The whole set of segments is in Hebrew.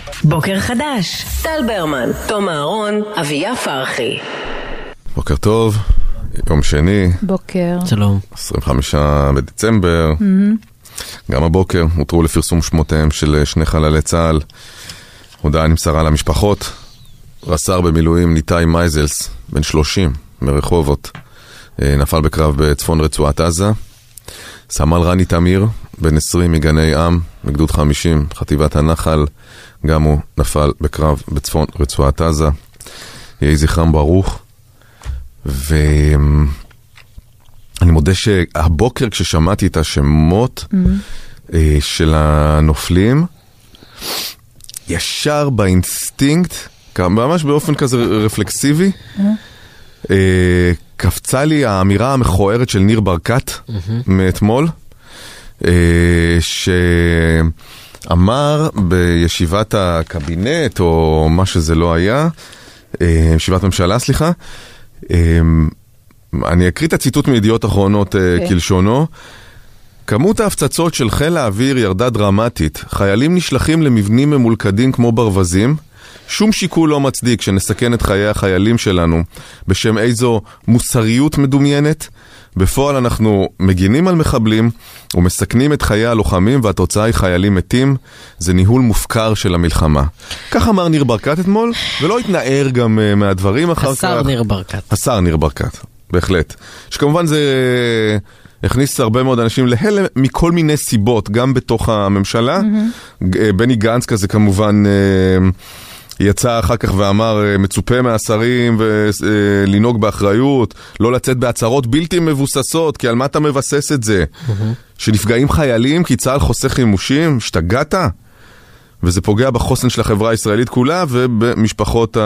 בוקר חדש, טל ברמן, תום אהרון, אביה פרחי. בוקר טוב, יום שני. בוקר. שלום. 25 בדצמבר. גם הבוקר הותרו לפרסום שמותיהם של שני חללי צה"ל. הודעה נמסרה למשפחות. רס"ר במילואים ניתאי מייזלס, בן 30, מרחובות, נפל בקרב בצפון רצועת עזה. סמל רני תמיר, בן 20 מגני עם, מגדוד 50, חטיבת הנחל, גם הוא נפל בקרב בצפון רצועת עזה. יהי זכרם ברוך. ואני מודה שהבוקר כששמעתי את השמות של הנופלים, ישר באינסטינקט, ממש באופן כזה רפלקסיבי, קפצה לי האמירה המכוערת של ניר ברקת מאתמול, שאמר בישיבת הקבינט, או מה שזה לא היה, ישיבת ממשלה, סליחה, אני אקריא את הציטוט מידיעות אחרונות כלשונו. כמות ההפצצות של חיל האוויר ירדה דרמטית. חיילים נשלחים למבנים ממולכדים כמו ברווזים. שום שיקול לא מצדיק שנסכן את חיי החיילים שלנו בשם איזו מוסריות מדומיינת. בפועל אנחנו מגינים על מחבלים ומסכנים את חיי הלוחמים, והתוצאה היא חיילים מתים. זה ניהול מופקר של המלחמה. כך אמר ניר ברקת אתמול, ולא התנער גם מהדברים אחר כך. השר ניר ברקת. השר ניר ברקת, בהחלט. שכמובן זה הכניס הרבה מאוד אנשים להלם מכל מיני סיבות, גם בתוך הממשלה. בני גנץ כזה כמובן יצא אחר כך ואמר, מצופה מהשרים ולנהוג באחריות, לא לצאת בהצהרות בלתי מבוססות, כי על מה אתה מבסס את זה? שנפגעים חיילים כי צה"ל חוסך חימושים? השתגעת? וזה פוגע בחוסן של החברה הישראלית כולה ובמשפחות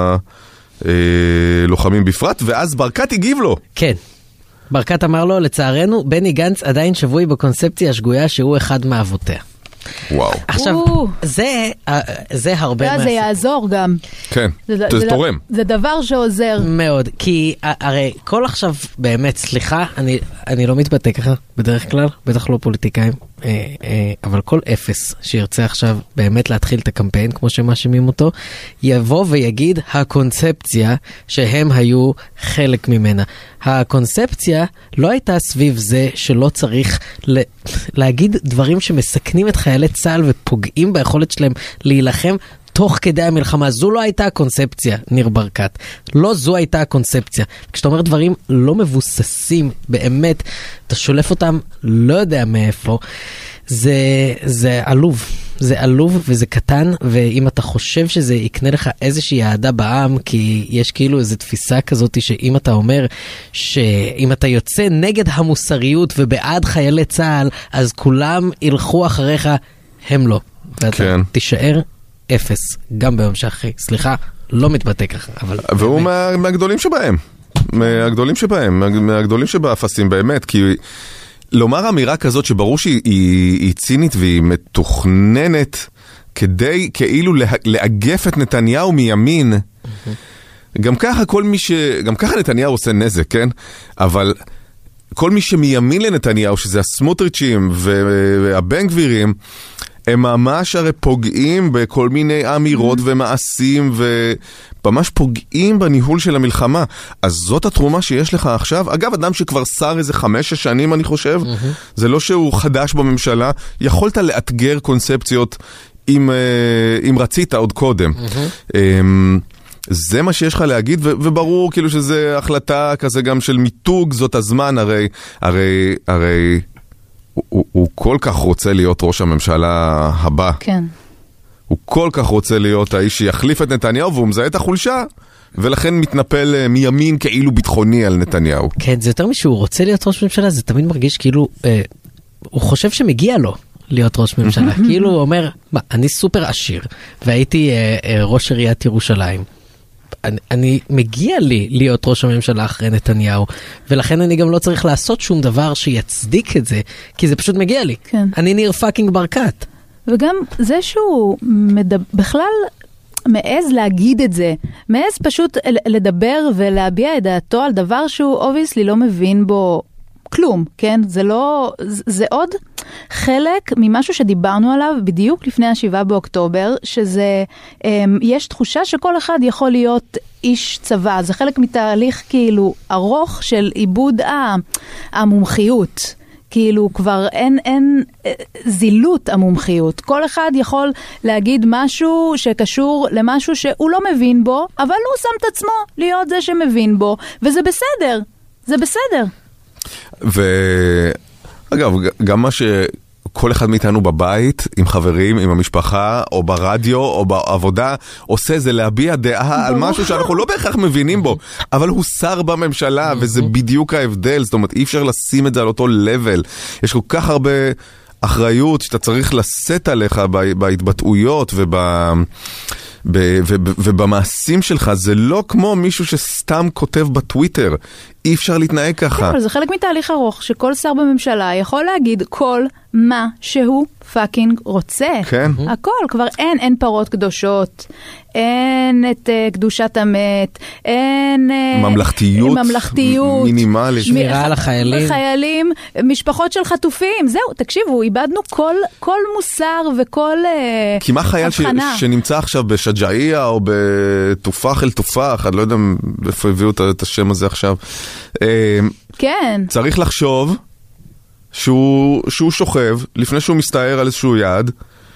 הלוחמים בפרט. ואז ברקת הגיב לו. כן. ברקת אמר לו, לצערנו, בני גנץ עדיין שבוי בקונספציה השגויה שהוא אחד מאבותיה. וואו. עכשיו, זה הרבה... זה יעזור גם. כן, זה תורם. זה דבר שעוזר. מאוד, כי הרי כל עכשיו, באמת, סליחה, אני לא מתבטא ככה, בדרך כלל, בטח לא פוליטיקאים, אבל כל אפס שירצה עכשיו באמת להתחיל את הקמפיין, כמו שמאשימים אותו, יבוא ויגיד הקונספציה שהם היו חלק ממנה. הקונספציה לא הייתה סביב זה שלא צריך להגיד דברים שמסכנים את חיילי צה"ל ופוגעים ביכולת שלהם להילחם תוך כדי המלחמה. זו לא הייתה הקונספציה, ניר ברקת. לא זו הייתה הקונספציה. כשאתה אומר דברים לא מבוססים, באמת, אתה שולף אותם לא יודע מאיפה, זה עלוב. זה עלוב וזה קטן, ואם אתה חושב שזה יקנה לך איזושהי אהדה בעם, כי יש כאילו איזו תפיסה כזאת שאם אתה אומר שאם אתה יוצא נגד המוסריות ובעד חיילי צה"ל, אז כולם ילכו אחריך, הם לא. ואתה כן. תישאר אפס, גם ביום שאחרי. סליחה, לא מתבטא ככה. והוא מהגדולים שבהם. מהגדולים שבאפסים באמת, כי לומר אמירה כזאת שברור שהיא צינית והיא מתוכננת כדי כאילו לאגף את נתניהו מימין. גם ככה נתניהו עושה נזק, כן? אבל כל מי שמימין לנתניהו, שזה הסמוטריצ'ים והבן גבירים, הם ממש הרי פוגעים בכל מיני אמירות ומעשים, וממש פוגעים בניהול של המלחמה. אז זאת התרומה שיש לך עכשיו. אגב, אדם שכבר שר איזה 5 שנים, אני חושב, זה לא שהוא חדש בממשלה, יכולת לאתגר קונספציות אם רצית עוד קודם. זה מה שיש לך להגיד, וברור כאילו שזה החלטה כזה גם של מיתוג, זאת הזמן, הרי הוא כל כך רוצה להיות ראש הממשלה הבא. כן. הוא כל כך רוצה להיות האיש שיחליף את נתניהו, והוא מזהה את החולשה, ולכן מתנפל מימין כאילו ביטחוני על נתניהו. כן, זה יותר משהו רוצה להיות ראש ממשלה, זה תמיד מרגיש כאילו, הוא חושב שמגיע לו להיות ראש ממשלה. כאילו הוא אומר, מה, אני סופר עשיר, והייתי ראש עיריית ירושלים. אני מגיע לי להיות ראש הממשלה אחרי נתניהו, ולכן אני גם לא צריך לעשות שום דבר שיצדיק את זה, כי זה פשוט מגיע לי. כן. אני ניר פאקינג ברקת. וגם זה שהוא בכלל מעז להגיד את זה, מעז פשוט לדבר ולהביע את דעתו על דבר שהוא obviously לא מבין בו כלום, כן? זה לא, זה עוד חלק ממשהו שדיברנו עליו בדיוק לפני 7 באוקטובר, שזה, יש תחושה שכל אחד יכול להיות איש צבא. זה חלק מתהליך כאילו ארוך של עיבוד המומחיות. כאילו כבר אין זילות המומחיות. כל אחד יכול להגיד משהו שקשור למשהו שהוא לא מבין בו, אבל הוא שם את עצמו להיות זה שמבין בו, וזה בסדר. זה בסדר. ואגב, גם מה שכל אחד מאיתנו בבית, עם חברים, עם המשפחה, או ברדיו, או בעבודה, עושה זה להביע דעה על משהו שאנחנו לא בהכרח מבינים בו, אבל הוא שר בממשלה, וזה בדיוק ההבדל. זאת אומרת, אי אפשר לשים את זה על אותו לבל. יש כל כך הרבה אחריות שאתה צריך לשאת עליך בהתבטאויות ובמעשים שלך. זה לא כמו מישהו שסתם כותב בטוויטר. אי אפשר להתנהג ככה. אבל זה חלק מתהליך ארוך שכל שר בממשלה יכול להגיד כל מה שהוא פאקינג רוצה. כן. הכל, כבר אין פרות קדושות, אין את קדושת המת, אין ממלכתיות מינימלית. שמירה על החיילים. חיילים, משפחות של חטופים. זהו, תקשיבו, איבדנו כל מוסר וכל הבחנה. כי מה חייל שנמצא עכשיו בשג'איה או בתופח אל תופח, אני לא יודע איפה הביאו את השם הזה עכשיו. כן. צריך לחשוב שהוא שוכב לפני שהוא מסתער על איזשהו יד,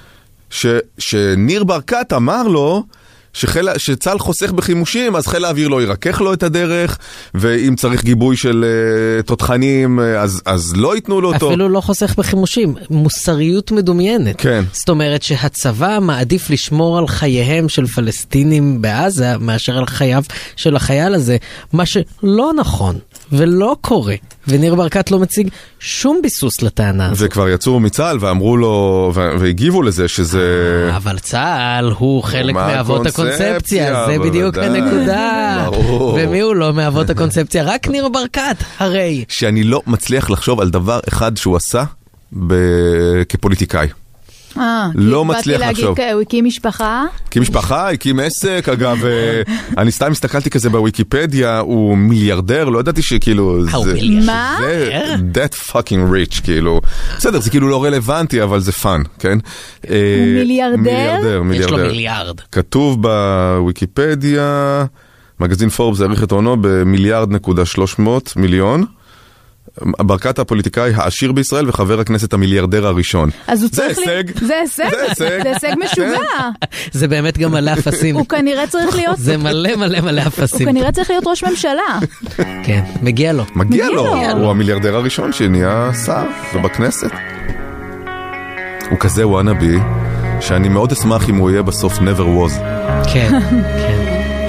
שניר ברקת אמר לו שצה"ל חוסך בחימושים, אז חיל האוויר לא ירקח לו את הדרך, ואם צריך גיבוי של תותחנים, אז לא ייתנו לו אותו. אפילו לא חוסך בחימושים, מוסריות מדומיינת. כן. זאת אומרת שהצבא מעדיף לשמור על חייהם של פלסטינים בעזה, מאשר על חייו של החייל הזה, מה שלא נכון ולא קורה. וניר ברקת לא מציג שום ביסוס לטענה הזאת. וכבר יצאו מצה"ל ואמרו לו, והגיבו לזה שזה... אבל צה"ל הוא חלק מאבות הקונספציה, זה בדיוק הנקודה. ומי הוא לא מאבות הקונספציה? רק ניר ברקת, הרי. שאני לא מצליח לחשוב על דבר אחד שהוא עשה כפוליטיקאי. לא מצליח לחשוב. הוא הקים משפחה? הקים משפחה, הקים עסק, אגב, אני סתם הסתכלתי כזה בוויקיפדיה, הוא מיליארדר, לא ידעתי שכאילו... מה? זה that fucking rich, כאילו. בסדר, זה כאילו לא רלוונטי, אבל זה פאן, כן? הוא מיליארדר? יש לו מיליארד. כתוב בוויקיפדיה, מגזין פורבס העריך את הונו ב1.3 מיליארד. ברקת הפוליטיקאי העשיר בישראל וחבר הכנסת המיליארדר הראשון. אז הוא זה הישג. זה הישג משוגע. זה באמת גם מלא אפסים. הוא כנראה צריך להיות... זה מלא אפסים. הוא כנראה צריך להיות ראש ממשלה. כן, מגיע לו. מגיע לו. הוא המיליארדר הראשון שנהיה שר ובכנסת. הוא כזה וואנאבי, שאני מאוד אשמח אם הוא יהיה בסוף never was. כן, כן.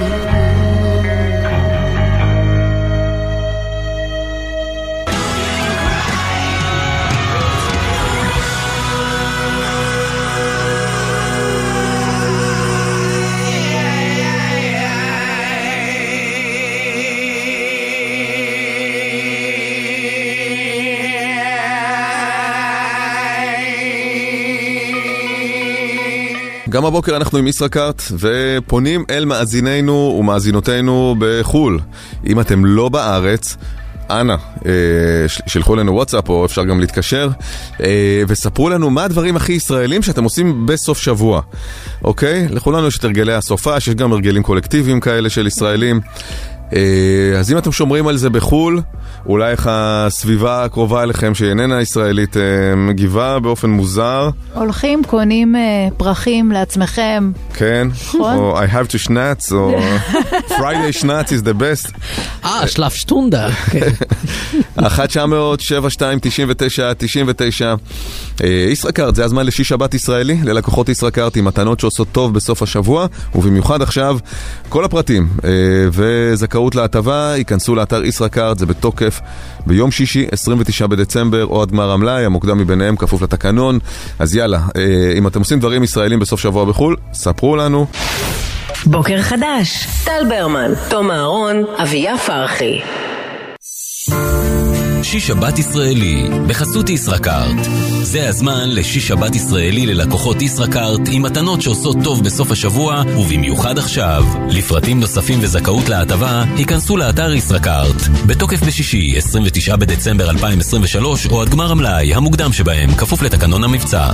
גם הבוקר אנחנו עם ישראכרט ופונים אל מאזינינו ומאזינותינו בחול. אם אתם לא בארץ, אנא, שלחו לנו וואטסאפ או אפשר גם להתקשר וספרו לנו מה הדברים הכי ישראלים שאתם עושים בסוף שבוע. אוקיי? לכולנו יש את הרגלי הסופה, שיש גם הרגלים קולקטיביים כאלה של ישראלים. אז אם אתם שומרים על זה בחול, אולי איך הסביבה הקרובה אליכם שאיננה ישראלית מגיבה באופן מוזר. הולכים, קונים פרחים לעצמכם. כן, או I have to schnatz, או Friday schnatz is the best. שלף שטונדה. 1-900-72-99-99. ישראכרט, זה הזמן לשיש שבת ישראלי, ללקוחות ישראכרט עם מתנות שעושות טוב בסוף השבוע, ובמיוחד עכשיו כל הפרטים וזכאות להטבה ייכנסו לאתר ישראכרט, זה בתוקף ביום שישי 29 בדצמבר או עד גמר המלאי, המוקדם מביניהם כפוף לתקנון. אז יאללה, אם אתם עושים דברים ישראלים בסוף שבוע בחול, ספרו לנו. בוקר חדש, טל ברמן, תום אהרון, אביה פרחי. שיש שבת ישראלי בחסות ישראכרט. זה הזמן לשיש שבת ישראלי ללקוחות ישראכרט עם מתנות שעושות טוב בסוף השבוע ובמיוחד עכשיו. לפרטים נוספים וזכאות להטבה היכנסו לאתר ישראכרט בתוקף בשישי 29 בדצמבר 2023 או עד גמר המלאי המוקדם שבהם כפוף לתקנון המבצע.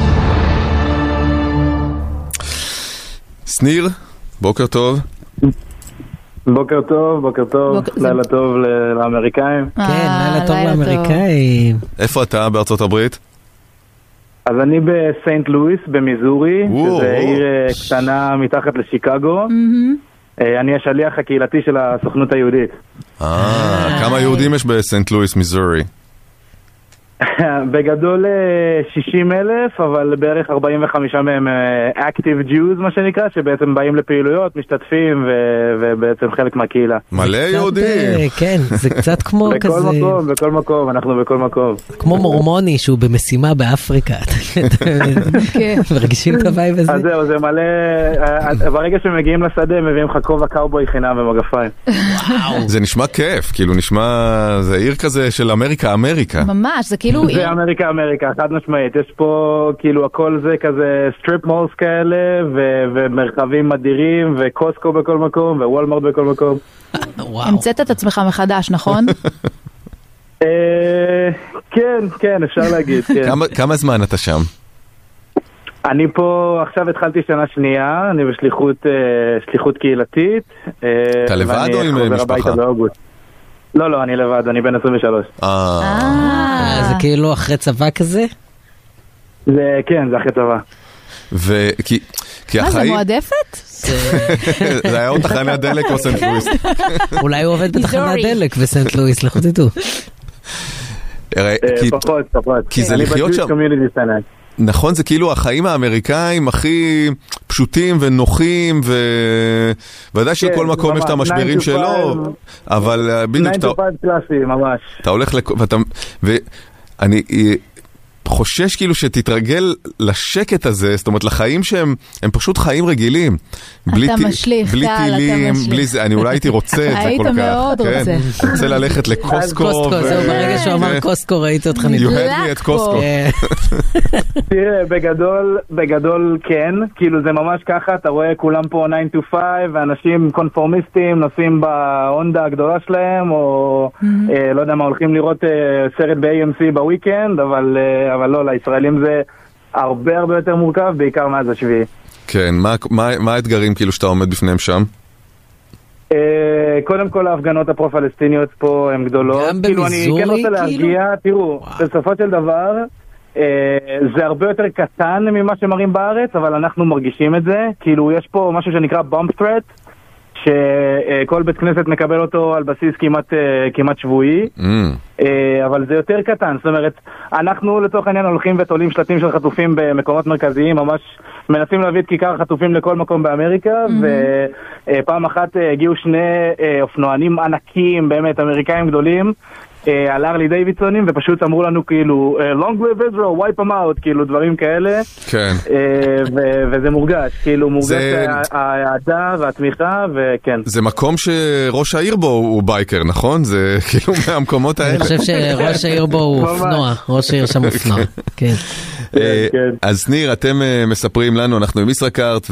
שניר, בוקר טוב. בוקר טוב, לילה טוב לאמריקאים. כן, לילה טוב לאמריקאים. איפה אתה בארצות הברית? אז אני בסיינט לואיס במיזורי, שזה עיר קטנה מתחת לשיקגו. אני השליח הקהילתי של הסוכנות היהודית. כמה יהודים יש בסיינט לואיס, מיזורי? בגדול 60,000, אבל בערך 45 מהם active Jews, מה שנקרא, שבעצם באים לפעילויות, משתתפים ובעצם חלק מהקהילה. מלא יהודים. כן, זה קצת כמו כזה... בכל מקום, אנחנו בכל מקום. כמו מורמוני שהוא במשימה באפריקה. מרגישים את הווייב הזה? אז זהו, זה מלא... ברגע שמגיעים לשדה, מביאים לך כובע קאובוי חינם ומגפיים. זה נשמע כיף, כאילו נשמע... זה עיר כזה של אמריקה. ממש, זה כאילו... זה אמריקה, חד משמעית. יש פה כאילו הכל זה כזה סטריפ מולס כאלה, ומרחבים אדירים, וקוסקו בכל מקום, ווולמרט בכל מקום. המצאת את עצמך מחדש, נכון? כן, אפשר להגיד. כמה זמן אתה שם? אני פה, עכשיו התחלתי שנה שנייה, אני בשליחות קהילתית. אתה לבד או עם משפחה? לא, אני לבד, אני בן 23. זה כאילו אחרי צבא כזה? כן, זה אחרי צבא. מה, זה מועדפת? זה היה עוד תחנת דלק או סנט לואיס? אולי הוא עובד בתחנת דלק בסנט לואיס, לכו תדעו. פחות. כי זה לחיות שם... נכון, זה כאילו החיים האמריקאים הכי פשוטים ונוחים, וודאי שכל מקום יש את המשברים שלו, אבל בדיוק... 9 to 5 קלאסי, ממש. אתה הולך ואני חושש כאילו שתתרגל לשקט הזה, זאת אומרת לחיים שהם פשוט חיים רגילים. אתה משליך, בלי טילים, בלי זה, אני אולי הייתי רוצה את זה כל כך. היית מאוד רוצה. אני רוצה ללכת לקוסקו. זהו, ברגע שהוא אמר קוסקו ראיתי אותך נדלק. You had me at קוסקו. תראה, בגדול כן, כאילו זה ממש ככה, אתה רואה כולם פה 9 to 5, ואנשים קונפורמיסטים נוסעים בהונדה הגדולה שלהם, או לא יודע מה, הולכים לראות סרט ב-AMC בוויקנד, אבל לא, לישראלים זה הרבה יותר מורכב, בעיקר מאז השביעי. כן, מה האתגרים כאילו שאתה עומד בפניהם שם? קודם כל ההפגנות הפרו-פלסטיניות פה הן גדולות. גם במיזורי כאילו? אני כן רוצה להרגיע, תראו, בסופו של דבר זה הרבה יותר קטן ממה שמראים בארץ, אבל אנחנו מרגישים את זה. כאילו יש פה משהו שנקרא bump threat, שכל בית כנסת מקבל אותו על בסיס כמעט שבועי, אבל זה יותר קטן. זאת אומרת, אנחנו לצורך העניין הולכים ותולים שלטים של חטופים במקומות מרכזיים, ממש מנסים להביא את כיכר חטופים לכל מקום באמריקה, ופעם אחת הגיעו 2 אופנוענים ענקים, באמת אמריקאים גדולים, על ארלי דיווידסונים, ופשוט אמרו לנו כאילו long live Israel, wipe them out, כאילו דברים כאלה. כן. וזה מורגש, כאילו מורגש העדה והתמיכה, וכן. זה מקום שראש העיר בו הוא בייקר, נכון? זה כאילו מהמקומות האלה. אני חושב שראש העיר בו הוא אופנוע, ראש העיר שם אופנוע, כן. אז ניר, אתם מספרים לנו, אנחנו עם ישראכרט,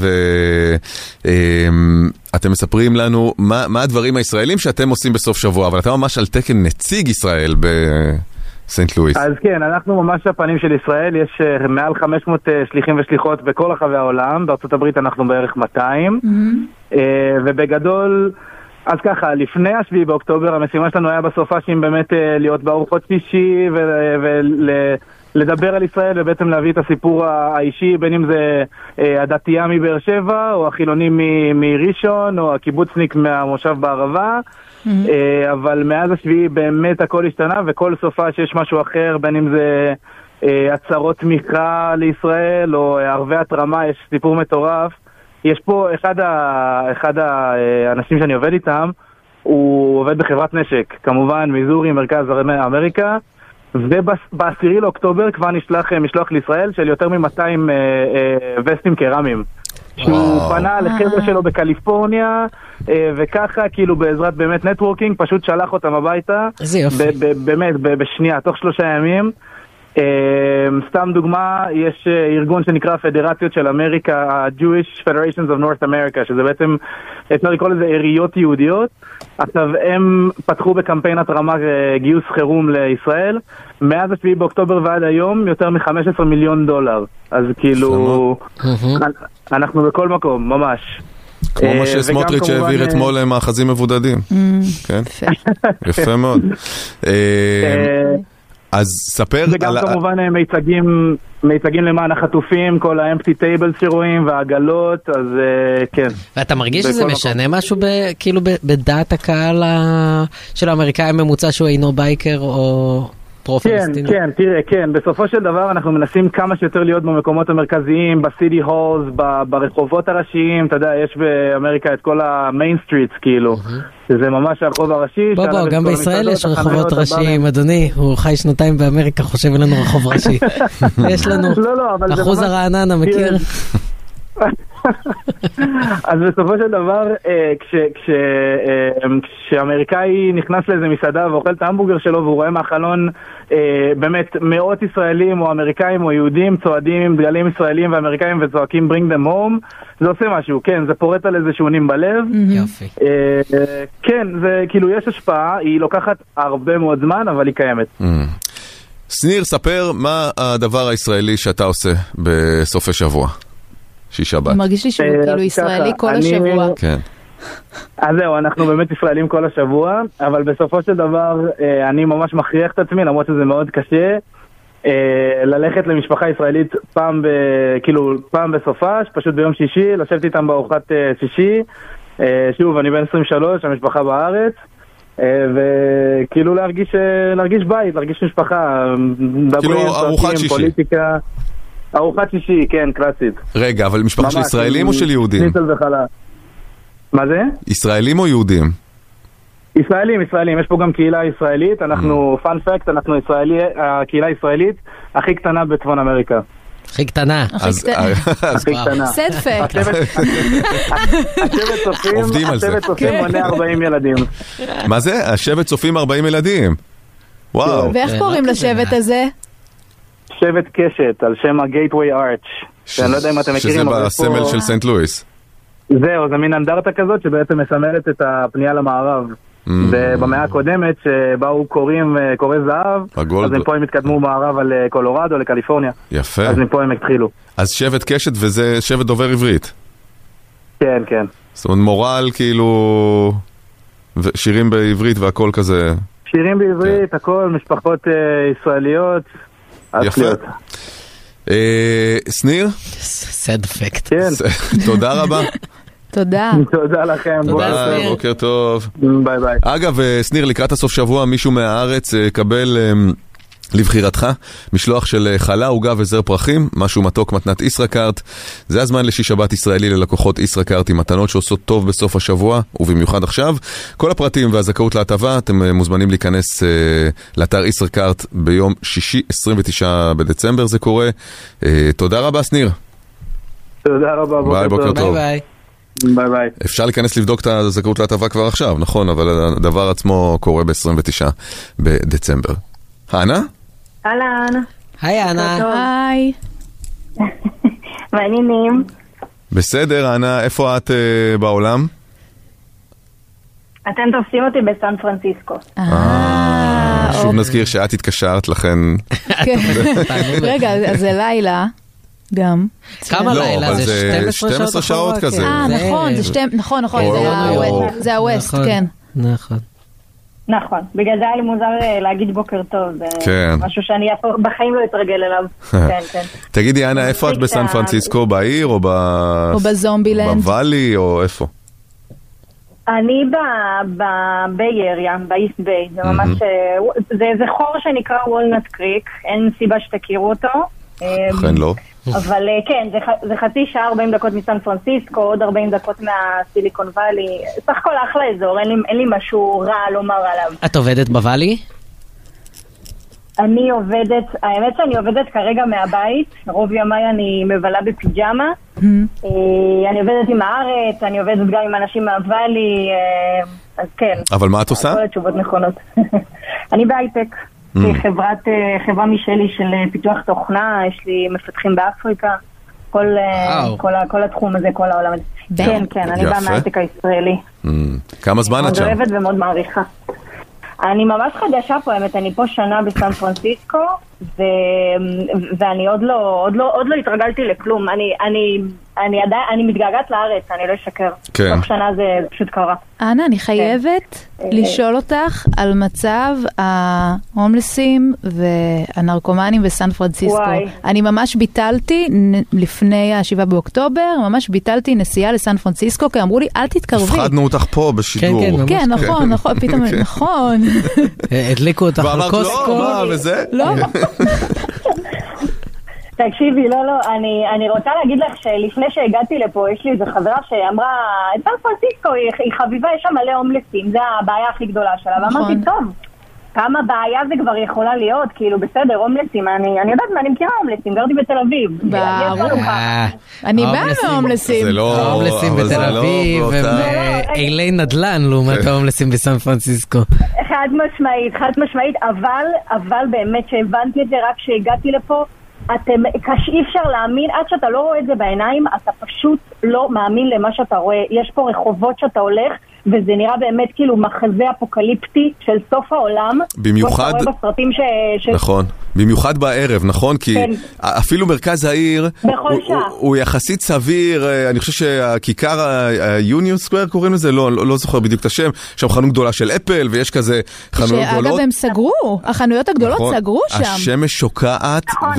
אתם מספרים לנו מה הדברים הישראלים שאתם עושים בסוף שבוע, אבל אתה ממש על תקן נציג ישראל בסנט לואיס. אז כן, אנחנו ממש הפנים של ישראל, יש מעל 500 שליחים ושליחות בכל רחבי העולם, בארצות הברית אנחנו בערך 200, ובגדול, אז ככה, לפני 7 באוקטובר, המשימה שלנו היה בסופ"שים באמת להיות בארוחות שישי לדבר על ישראל ובעצם להביא את הסיפור האישי, בין אם זה הדתייה מבאר שבע, או החילוני מראשון, או הקיבוצניק מהמושב בערבה, אבל מאז 7 באמת הכל השתנה, וכל סופה שיש משהו אחר, בין אם זה הצהרות תמיכה לישראל, או ערבי התרמה, יש סיפור מטורף. יש פה אחד האנשים שאני עובד איתם, הוא עובד בחברת נשק, כמובן מיזורי, מרכז אמריקה, וב-10 לאוקטובר כבר נשלח משלוח לישראל של יותר מ-200 וסטים קרמיים. שהוא פנה לחבר'ה שלו בקליפורניה, וככה כאילו בעזרת באמת נטוורקינג, פשוט שלח אותם הביתה. איזה יופי. באמת, בשנייה, תוך 3 ימים. סתם דוגמה, יש ארגון שנקרא פדרציות של אמריקה, ה-Jewish Federations of North America, שזה בעצם, אפשר לקרוא לזה עיריות יהודיות. עכשיו, הם פתחו בקמפיין התרמה גיוס חירום לישראל. מאז 7 באוקטובר ועד היום, יותר מ$15 מיליון. אז כאילו, אנחנו בכל מקום, ממש. כמו מה שסמוטריץ' העביר אתמול למאחזים מבודדים. כן? יפה מאוד. אז ספר וגם כמובן מיצגים למען החטופים, כל האמפטי טייבלס שרואים והעגלות, אז כן. ואתה מרגיש שזה משנה משהו כאילו בדעת הקהל של האמריקאי הממוצע שהוא אינו בייקר או פרו-פלסטיני? כן, תראה, כן. בסופו של דבר אנחנו מנסים כמה שיותר להיות במקומות המרכזיים, בסיטי הולס, ברחובות הראשיים, אתה יודע, יש באמריקה את כל המיין סטריטס כאילו. שזה ממש הרחוב הראשי. בוא, גם בישראל יש רחובות ראשיים, אדוני, הוא חי 2 באמריקה, חושב אין לנו רחוב ראשי. יש לנו אחוז הרעננה, מכיר? אז בסופו של דבר, כשאמריקאי נכנס לאיזה מסעדה ואוכל את ההמבורגר שלו והוא רואה מהחלון באמת מאות ישראלים או אמריקאים או יהודים צועדים עם דגלים ישראלים ואמריקאים וצועקים bring them home, זה עושה משהו, כן, זה פורט על איזה שעונים בלב. יופי. כן, זה כאילו יש השפעה, היא לוקחת הרבה מאוד זמן, אבל היא קיימת. שניר, ספר מה הדבר הישראלי שאתה עושה בסופי שבוע. שבת. מרגיש לי שהוא כאילו ישראלי כל השבוע. כן. אז זהו, אנחנו באמת ישראלים כל השבוע, אבל בסופו של דבר אני ממש מכריח את עצמי, למרות שזה מאוד קשה, ללכת למשפחה ישראלית פעם בסופש, פשוט ביום שישי, לשבת איתם בארוחת שישי. שוב, אני בן 23, המשפחה בארץ, וכאילו להרגיש בית, להרגיש משפחה, כאילו ארוחת שישי. פוליטיקה. ארוחת שישי, כן, קלאסית. רגע, אבל משפחה של ישראלים או של יהודים? ניסל וחלה. מה זה? ישראלים או יהודים? ישראלים. יש פה גם קהילה ישראלית. אנחנו, פאנ פקט, אנחנו הקהילה הישראלית הכי קטנה בצפון אמריקה. הכי קטנה. הכי קטנה. סד פקט. השבט צופים מונה 40 ילדים. מה זה? השבט צופים 40 ילדים. וואו. ואיך קוראים לשבט הזה? שבט קשת, על שם ה-Gateway Arch, שאני לא יודע אם אתם מכירים. שזה בסמל של סנט לואיס. זהו, זה מין אנדרטה כזאת שבעצם מסמלת את הפנייה למערב. במאה הקודמת שבאו קורי זהב, אז מפה הם התקדמו מערב על קולורדו, לקליפורניה. יפה. אז מפה הם התחילו. אז שבט קשת וזה שבט דובר עברית. כן, כן. זאת אומרת מורל כאילו, שירים בעברית והכל כזה. שירים בעברית, הכל, משפחות ישראליות. יפה. שניר? סד פקט. כן. תודה רבה. תודה. תודה לכם. ביי, בוקר טוב. ביי ביי. אגב, שניר, לקראת הסוף שבוע מישהו מהארץ קבל לבחירתך משלוח של חלה, עוגה וזר פרחים, משהו מתוק, מתנת ישראכרט. זה הזמן לשישבת ישראלי ללקוחות ישראכרט עם מתנות שעושות טוב בסוף השבוע, ובמיוחד עכשיו. כל הפרטים והזכאות להטבה, אתם מוזמנים להיכנס לאתר ישראכרט ביום שישי 29 בדצמבר זה קורה. תודה רבה, שניר. תודה רבה, בוקר טוב. ביי. ביי ביי. אפשר להיכנס לבדוק את הזכאות להטבה כבר עכשיו, נכון, אבל הדבר עצמו קורה ב-29 בדצמבר. אנה? אהלן. היי אנה. היי. מעניינים. בסדר, אנה, איפה את בעולם? אתם תופסים אותי בסן פרנסיסקו. שוב נזכיר שאת התקשרת, לכן... רגע, אז זה לילה. גם. כמה לילה? זה 12 שעות כזה. נכון, זה הווסט, כן. נכון, בגלל זה היה לי מוזר להגיד בוקר טוב, זה משהו שאני בחיים לא אתרגל אליו. תגידי, אנה, איפה את בסן פרנסיסקו? בעיר או בזומבילנד? בוואלי או איפה? אני בביי אריה, באיסט ביי, זה ממש, זה חור שנקרא וולנט קריק, אין סיבה שתכירו אותו. אכן לא. אבל כן, זה חצי שעה 40 דקות מסן פרנסיסקו, עוד 40 דקות מהסיליקון ואלי, סך הכל אחלה אזור, אין לי משהו רע לומר עליו. את עובדת בוואלי? האמת שאני עובדת כרגע מהבית, רוב ימיי אני מבלה בפיג'מה, אני עובדת עם הארץ, אני עובדת גם עם אנשים מהוואלי, אז כן. אבל מה את עושה? כל התשובות נכונות. אני בהייטק, חברה משלי של פיתוח תוכנה, יש לי מפתחים באפריקה, כל התחום הזה, כל העולם הזה. כן, כן, אני באה מההייטק הישראלי. כמה זמן את שם? אני אוהבת ומאוד מעריכה. אני ממש חדשה פה, האמת, אני פה שנה בסן פרנסיסקו, ואני עוד לא התרגלתי לכלום. אני מתגעגעת לארץ, אני לא אשקר. תוך שנה זה פשוט קרה. אנה, אני חייבת לשאול אותך על מצב ההומלסים והנרקומנים בסן פרנסיסקו. אני ממש ביטלתי, לפני ה7 באוקטובר, ממש ביטלתי נסיעה לסן פרנסיסקו, כי אמרו לי, אל תתקרבי. הפחדנו אותך פה בשידור. כן, נכון, פתאום, נכון. הדליקו אותך על קוסקו. לא, מה, וזה? לא. תקשיבי, לא, אני רוצה להגיד לך שלפני שהגעתי לפה, יש לי איזו חברה שאמרה, את סן פרנסיסקו היא חביבה, יש שם מלא הומלסים, זה הבעיה הכי גדולה שלה, ואמרתי, טוב, כמה בעיה זה כבר יכולה להיות, כאילו בסדר, הומלסים, אני יודעת מה, אני מכירה הומלסים, גרתי בתל אביב. ברור. אני באה מהומלסים. ההומלסים בתל אביב, הם אילי נדל"ן לעומת ההומלסים בסן פרנסיסקו. חד משמעית, אבל באמת שהבנתי את זה רק שהגעתי לפה, אי אפשר להאמין, עד שאתה לא רואה את זה בעיניים, אתה פשוט לא מאמין למה שאתה רואה. יש פה רחובות שאתה הולך, וזה נראה באמת כאילו מחזה אפוקליפטי של סוף העולם. במיוחד, נכון, במיוחד בערב, נכון? כי אפילו מרכז העיר הוא יחסית סביר. אני חושב שהכיכר היוניון סקוואר קוראים לזה, לא זוכר בדיוק את השם, שם חנות גדולה של אפל ויש כזה חנויות גדולות. שאגב הם סגרו, החנויות הגדולות סגרו שם. השמש שוקעת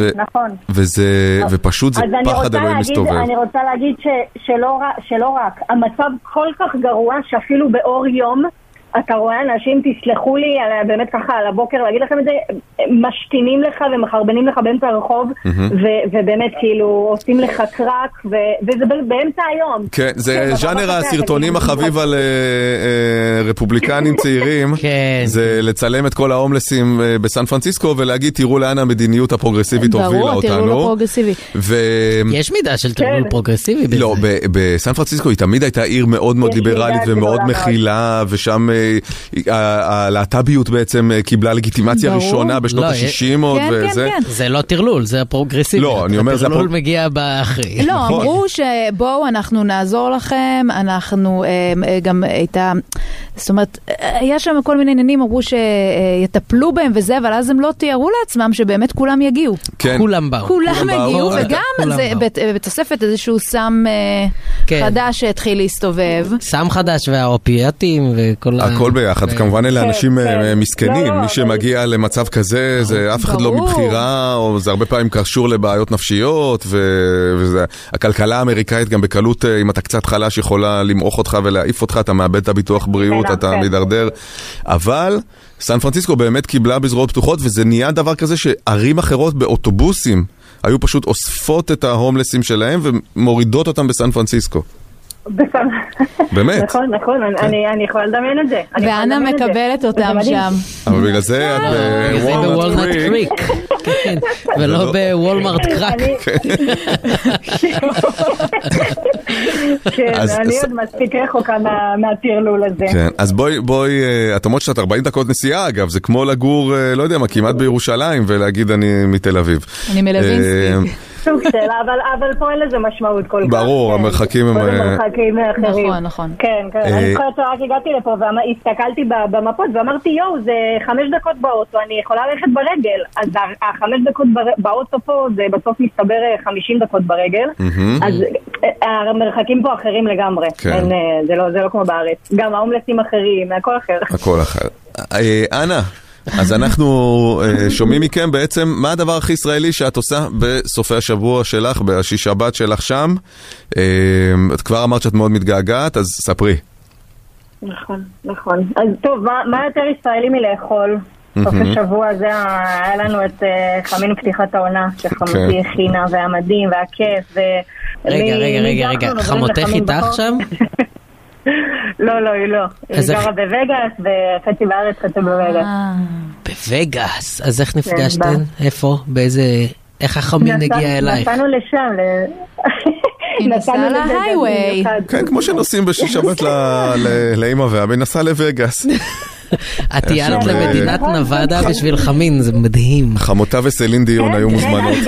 וזה ופשוט זה פחד אלוהים מסתובב. אני רוצה להגיד שלא רק, המצב כל כך גרוע שאפילו באור יום אתה רואה אנשים, תסלחו לי באמת ככה על הבוקר להגיד לכם את זה, משתינים לך ומחרבנים לך באמצע הרחוב, ובאמת כאילו עושים לך קרק, וזה באמצע היום. כן, זה ז'אנר הסרטונים החביב על רפובליקנים צעירים, זה לצלם את כל ההומלסים בסן פרנסיסקו ולהגיד תראו לאן המדיניות הפרוגרסיבית הובילה אותנו. ברור, תראו לפרוגרסיבי. יש מידה של תרגול פרוגרסיבי בזה. לא, בסן פרנסיסקו היא תמיד הייתה עיר מאוד מאוד ליברלית ומאוד מכילה, ושם הלהט"ביות בעצם קיבלה לגיטימציה ראשונה בשנות ה-60 וזה. זה לא תרלול, זה הפרוגרסיבי. לא, אני אומר, התרלול מגיע באחרי. לא, אמרו שבואו אנחנו נעזור לכם, אנחנו גם הייתה, זאת אומרת, היה שם כל מיני עניינים, אמרו שיטפלו בהם וזה, אבל אז הם לא תיארו לעצמם שבאמת כולם יגיעו. כולם באו. כולם הגיעו, וגם בתוספת איזשהו סם חדש שהתחיל להסתובב. סם חדש והאופיאטים וכל הכל ביחד, כמובן אלה אנשים מסכנים, מי שמגיע למצב כזה, זה אף אחד לא מבחירה, או זה הרבה פעמים קשור לבעיות נפשיות, והכלכלה האמריקאית גם בקלות, אם אתה קצת חלש, יכולה למעוך אותך ולהעיף אותך, אתה מאבד את הביטוח בריאות, אתה מדרדר, אבל סן פרנסיסקו באמת קיבלה בזרועות פתוחות, וזה נהיה דבר כזה שערים אחרות באוטובוסים, היו פשוט אוספות את ההומלסים שלהם, ומורידות אותם בסן פרנסיסקו. באמת. נכון, אני יכולה לדמיין את זה. ואנה מקבלת אותם שם. אבל בגלל זה את בוולנט קריק. ולא בוולמארט קראק. כן, אני עוד מספיק רחוקה מהטרלול הזה. אז בואי, את אומרת שאת 40 דקות נסיעה, אגב, זה כמו לגור, לא יודע מה, כמעט בירושלים, ולהגיד אני מתל אביב. אני מלווינסקי. סוג של, אבל פה אין לזה משמעות כל כך. ברור, המרחקים הם... מרחקים אחרים. נכון. כן. אני זוכרת שרק הגעתי לפה והסתכלתי במפות ואמרתי, יואו, זה 5 דקות באוטו, אני יכולה ללכת ברגל. אז 5 דקות באוטו פה, זה בסוף מסתבר 50 דקות ברגל. אז המרחקים פה אחרים לגמרי. זה לא כמו בארץ. גם ההומלסים אחרים, הכל אחר. הכל אחר. אנה, אז אנחנו שומעים מכם בעצם מה הדבר הכי ישראלי שאת עושה בסופי השבוע שלך, בשישי שבת שלך שם. את כבר אמרת שאת מאוד מתגעגעת, אז ספרי. נכון. אז טוב, מה יותר ישראלי מלאכול? סוף השבוע הזה היה לנו את חמין פתיחת העונה, שחמותי הכינה, והמדים, והכיף. רגע, חמותך איתך שם? לא, היא לא. היא גרה בווגאס, וחצי בארץ, חצי בווגאס. בווגאס? אז איך נפגשתן? איפה? באיזה... איך החמין הגיע אלייך? נסענו לשם. היא נסעה להייווי. כן, כמו שנוסעים בשישי שבת לאמא ואבא, נסעה לווגאס. את טיילת למדינת נבדה בשביל חמין, זה מדהים. חמותה וסלין דיון היו מוזמנות.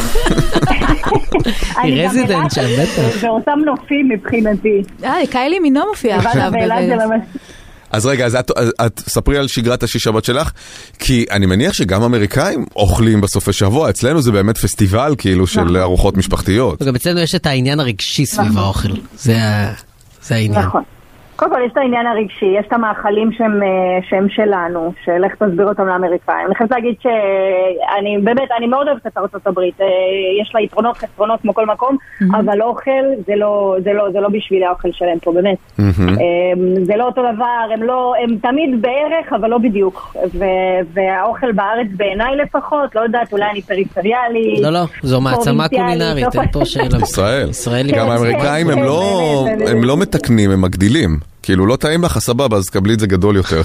היא רזידנט שם, בטח. ואותם נופים מבחינתי. קיילי מינו מופיעה עכשיו בווגאס. אז רגע, אז את ספרי על שגרת השישי שבת שלך, כי אני מניח שגם אמריקאים אוכלים בסופי שבוע, אצלנו זה באמת פסטיבל כאילו של ארוחות משפחתיות. וגם אצלנו יש את העניין הרגשי סביב האוכל, זה העניין. נכון. קודם כל יש את העניין הרגשי, יש את המאכלים שהם שלנו, שלך תסביר אותם לאמריקאים. אני חייבת להגיד שאני באמת, אני מאוד אוהבת את ארצות הברית, יש לה יתרונות, חסרונות כמו כל מקום, אבל אוכל זה לא בשביל האוכל שלהם פה, באמת. זה לא אותו דבר, הם תמיד בערך, אבל לא בדיוק. והאוכל בארץ בעיניי לפחות, לא יודעת, אולי אני פריפריאלי. לא, זו מעצמה קולינרית, אין פה שאלה. ישראל. גם האמריקאים הם לא מתקנים, הם מגדילים. כאילו לא טעים לך, סבבה, אז קבלי את זה גדול יותר.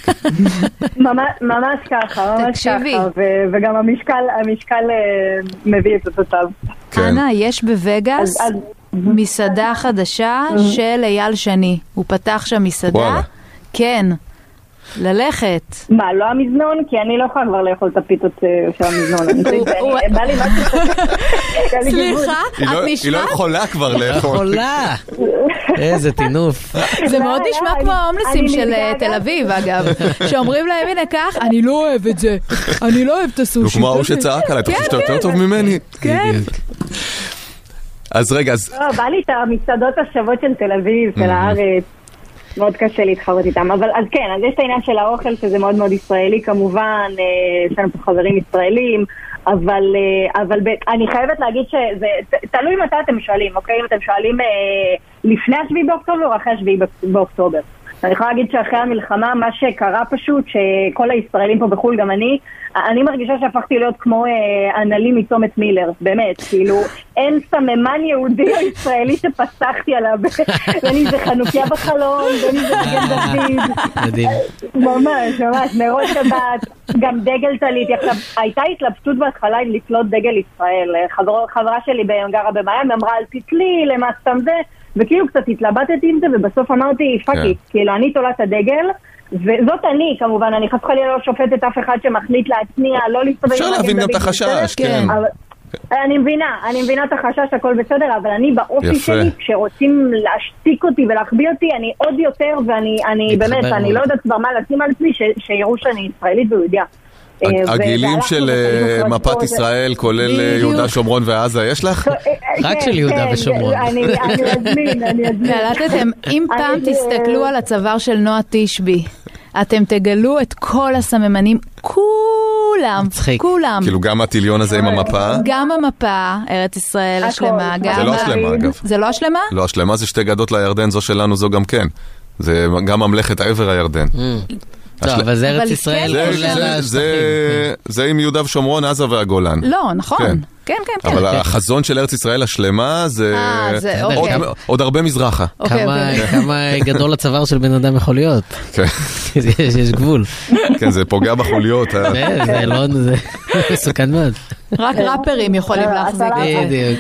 ממש ככה, וגם המשקל מביא את התוצב. אנה, יש בווגאס מסעדה חדשה של אייל שני. הוא פתח שם מסעדה. כן. ללכת. מה, לא המזנון? כי אני לא יכולה כבר לאכול את הפיתות של המזנון. בא לי משהו... סליחה, את נשמעת? היא לא יכולה כבר לאכול. יכולה. איזה טינוף. זה מאוד נשמע כמו ההומלסים של תל אביב, אגב. שאומרים להם, הנה כך, אני לא אוהב את זה. אני לא אוהב את הסושי. כמו ההוא שצעק עליי, אתה חושב שאתה יותר טוב ממני? כן. אז רגע, אז... בא לי את המסעדות השוות של תל אביב, של הארץ. מאוד קשה להתחרות איתם, אבל אז כן, אז יש את העניין של האוכל שזה מאוד מאוד ישראלי כמובן, יש לנו פה חברים ישראלים, אבל אני חייבת להגיד שזה תלוי מתי אתם שואלים, אוקיי? אם אתם שואלים לפני 7 באוקטובר או אחרי 7 באוקטובר. אני יכולה להגיד שאחרי המלחמה מה שקרה פשוט, שכל הישראלים פה בחול, גם אני מרגישה שהפכתי להיות כמו אנלים מצומת מילר, באמת, כאילו אין סממן יהודי או ישראלי שפסחתי עליו, בין אם זה חנוכיה בחלום, בין אם זה מגן דוד, מדהים. ממש, נרות שבת, גם דגל טלית, הייתה התלבטות בהתחלה אם לקלוט דגל ישראל, חברה שלי גרה במיאמי, אמרה אל תתלי, למה סתם זה, וכאילו קצת התלבטתי עם זה, ובסוף אמרתי, פאקי, כאילו אני תולת הדגל, וזאת אני, כמובן, אני חס וחלילה לא שופטת אף אחד שמחליט להצניע, לא להסתובב... אפשר להבין גם את החשש, כן. אני מבינה את החשש, הכל בסדר, אבל אני באופי שלי, כשרוצים להשתיק אותי ולהחביא אותי, אני עוד יותר, ואני באמת, אני לא יודעת כבר מה לשים על עצמי, שיראו שאני ישראלית ויהודיה. הגילים של מפת ישראל, כולל יהודה, שומרון ועזה, יש לך? רק של יהודה ושומרון. אני אזמין. קלטתם, אם פעם תסתכלו על הצוואר של נועה תשבי, אתם תגלו את כל הסממנים, כולם. כאילו גם הטיליון הזה עם המפה? גם המפה, ארץ ישראל השלמה. זה לא השלמה אגב. זה לא השלמה? לא, השלמה זה 2 גדות לירדן, זו שלנו, זו גם כן. זה גם ממלכת עבר הירדן. טוב, אבל זה ארץ ישראל. זה עם יהודה ושומרון, עזה והגולן. לא, נכון. כן. אבל החזון של ארץ ישראל השלמה זה עוד הרבה מזרחה. כמה גדול הצוואר של בן אדם יכול להיות. יש גבול. כן, זה פוגע בחוליות. זה לא, זה מסוכן מאוד. רק ראפרים יכולים להחזיק. בדיוק.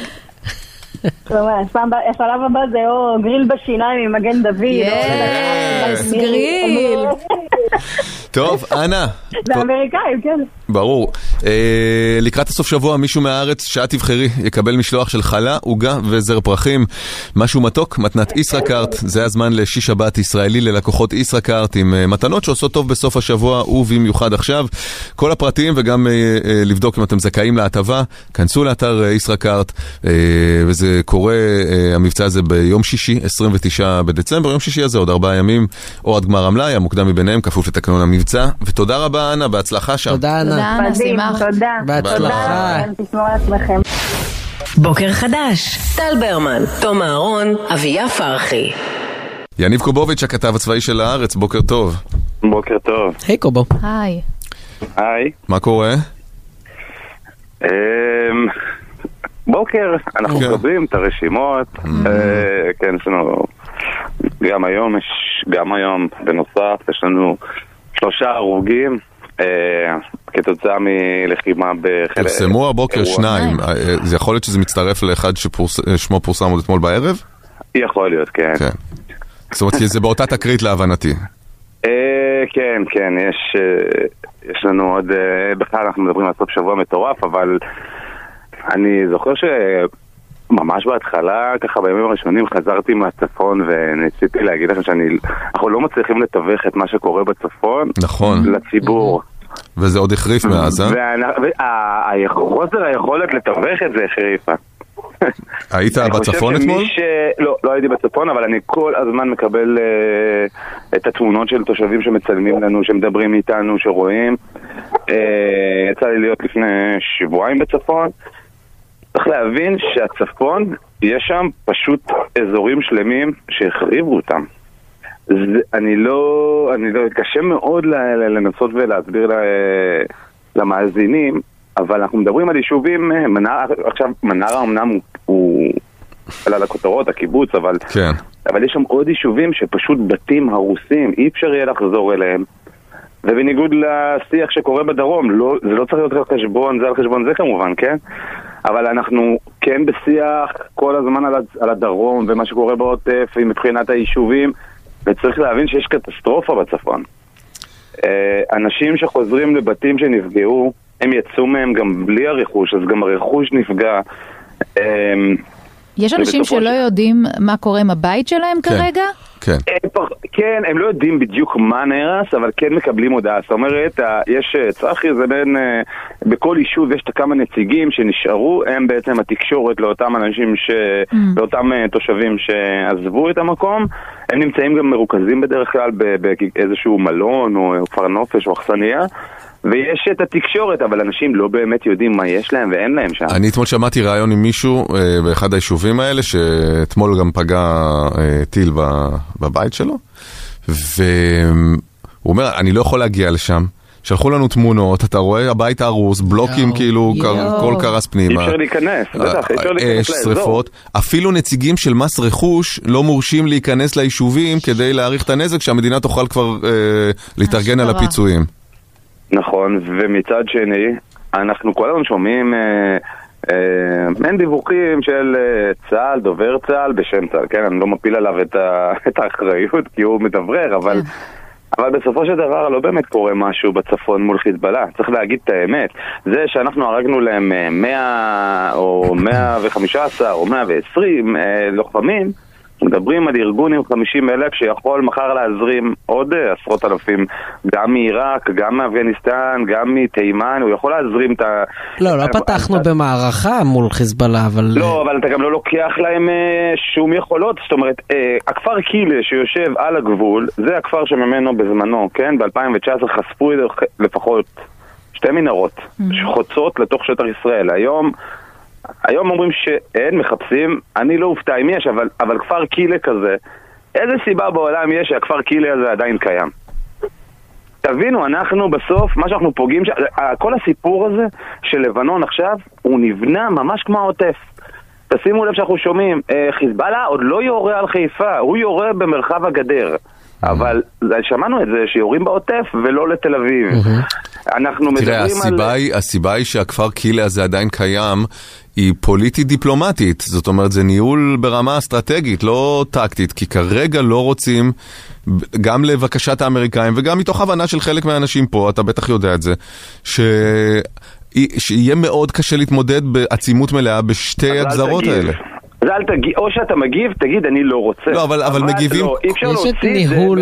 השלב הבא זה או גריל בשיניים עם מגן דוד. יס, גריל. טוב, אנה. זה אמריקאים, כן. ברור. לקראת הסוף שבוע, מישהו מהארץ שאת תבחרי יקבל משלוח של חלה, עוגה וזר פרחים. משהו מתוק, מתנת ישראכרט. זה הזמן לשישי שבת ישראלי ללקוחות ישראכרט עם מתנות שעושות טוב בסוף השבוע ובמיוחד עכשיו. כל הפרטים וגם לבדוק אם אתם זכאים להטבה, כנסו לאתר ישראכרט, וזה קורה, המבצע הזה ביום שישי, 29 בדצמבר. יום שישי הזה עוד 4 ימים, או עד גמר המלאי, המוקדם מביניהם, כפוף לתקנון המבצע. ותודה רבה, אנה, בהצלחה שם. תודה, אנה. תודה. בהצלחה. תשמעו על עצמכם. בוקר חדש, טל ברמן, תום אהרון, אביה פרחי. יניב קובוביץ', הכתב הצבאי של הארץ, בוקר טוב. בוקר טוב. היי קובו. היי. היי. מה קורה? בוקר, אנחנו מקבלים את הרשימות, כן, יש לנו גם היום בנוסף, יש לנו 3 הרוגים, כתוצאה מלחימה בחלק. פרסמו הבוקר 2, זה יכול להיות שזה מצטרף לאחד ששמו פורסם עוד אתמול בערב? יכול להיות, כן. זאת אומרת, זה באותה תקרית להבנתי. כן, כן, יש לנו עוד, בכלל אנחנו מדברים על סוף שבוע מטורף, אבל אני זוכר שממש בהתחלה, ככה בימים הראשונים, חזרתי מהצפון וניסיתי להגיד לכם שאנחנו לא מצליחים לתווך את מה שקורה בצפון לציבור. וזה עוד החריף מאז, חוסר היכולת לתווך את זה החריפה. היית בצפון אתמול? לא הייתי בצפון, אבל אני כל הזמן מקבל את התמונות של תושבים שמצלמים לנו, שמדברים איתנו, שרואים. יצא לי להיות לפני שבועיים בצפון. צריך להבין שהצפון, יש שם פשוט אזורים שלמים שהחריבו אותם. אני לא קשה מאוד לנסות ולהסביר למאזינים, אבל אנחנו מדברים על יישובים, עכשיו מנרה אמנם הוא עלה לכותרות, הקיבוץ, אבל יש שם עוד יישובים שפשוט בתים הרוסים, אי אפשר יהיה לחזור אליהם. ובניגוד לשיח שקורה בדרום, זה לא צריך להיות על חשבון, זה על חשבון זה כמובן, כן? אבל אנחנו כן בשיח כל הזמן על הדרום ומה שקורה בעוטף מבחינת היישובים, וצריך להבין שיש קטסטרופה בצפון. אנשים שחוזרים לבתים שנפגעו, הם יצאו מהם גם בלי הרכוש, אז גם הרכוש נפגע. יש אנשים שלא יודעים מה קורה עם הבית שלהם כרגע? כן. כן, הם לא יודעים בדיוק מה נהרס, אבל כן מקבלים הודעה. זאת אומרת, יש צחי, זה בין, בכל יישוב יש כמה נציגים שנשארו, הם בעצם התקשורת לאותם אנשים, לאותם תושבים שעזבו את המקום. הם נמצאים גם מרוכזים בדרך כלל באיזשהו מלון או כפר נופש או אכסניה. ויש את התקשורת, אבל אנשים לא באמת יודעים מה יש להם ואין להם שם. אני אתמול שמעתי רעיון עם מישהו באחד היישובים האלה, שאתמול גם פגע טיל בבית שלו, והוא אומר, אני לא יכול להגיע לשם. שלחו לנו תמונות, אתה רואה הבית הרוס, בלוקים כאילו, כל קרס פנימה. אי אפשר להיכנס, בטח, אי אפשר להיכנס לאזור. אפילו נציגים של מס רכוש לא מורשים להיכנס ליישובים כדי להעריך את הנזק, שהמדינה תוכל כבר להתארגן על הפיצויים. נכון, ומצד שני, אנחנו כל הזמן שומעים אין דיווחים של צה"ל, דובר צה"ל בשם צה"ל, כן? אני לא מפיל עליו את האחריות כי הוא מדברר, אבל בסופו של דבר לא באמת קורה משהו בצפון מול חיזבאללה. צריך להגיד את האמת. זה שאנחנו הרגנו להם 100 או 115 או 120 לוחמים, מדברים על ארגון עם 50,000 שיכול מחר להזרים עוד עשרות אלפים, גם מעיראק, גם מאפגניסטן, גם מתימן, הוא יכול להזרים את ה... לא פתחנו במערכה מול חיזבאללה, אבל... לא, אבל אתה גם לא לוקח להם שום יכולות, זאת אומרת, הכפר קילה שיושב על הגבול, זה הכפר שממנו בזמנו, כן? ב-2019 חשפו לפחות 2 מנהרות שחוצות לתוך שטח ישראל. היום אומרים שאין מחפשים, אני לא אופתע אם יש, אבל כפר קילה כזה, איזה סיבה בעולם יש שהכפר קילה הזה עדיין קיים? תבינו, אנחנו בסוף, מה שאנחנו פוגעים, כל הסיפור הזה של לבנון עכשיו, הוא נבנה ממש כמו העוטף. תשימו לב שאנחנו שומעים, חיזבאללה עוד לא יורה על חיפה, הוא יורה במרחב הגדר. אבל שמענו את זה שיורים בעוטף ולא לתל אביב. אנחנו מדברים תראה, הסיבה היא שהכפר קילה הזה עדיין קיים, היא פוליטית דיפלומטית, זאת אומרת זה ניהול ברמה אסטרטגית, לא טקטית, כי כרגע לא רוצים, גם לבקשת האמריקאים וגם מתוך הבנה של חלק מהאנשים פה, אתה בטח יודע את זה, שיהיה מאוד קשה להתמודד בעצימות מלאה בשתי הגזרות האלה. או שאתה מגיב, תגיד אני לא רוצה. לא, אבל מגיבים... יש את ניהול...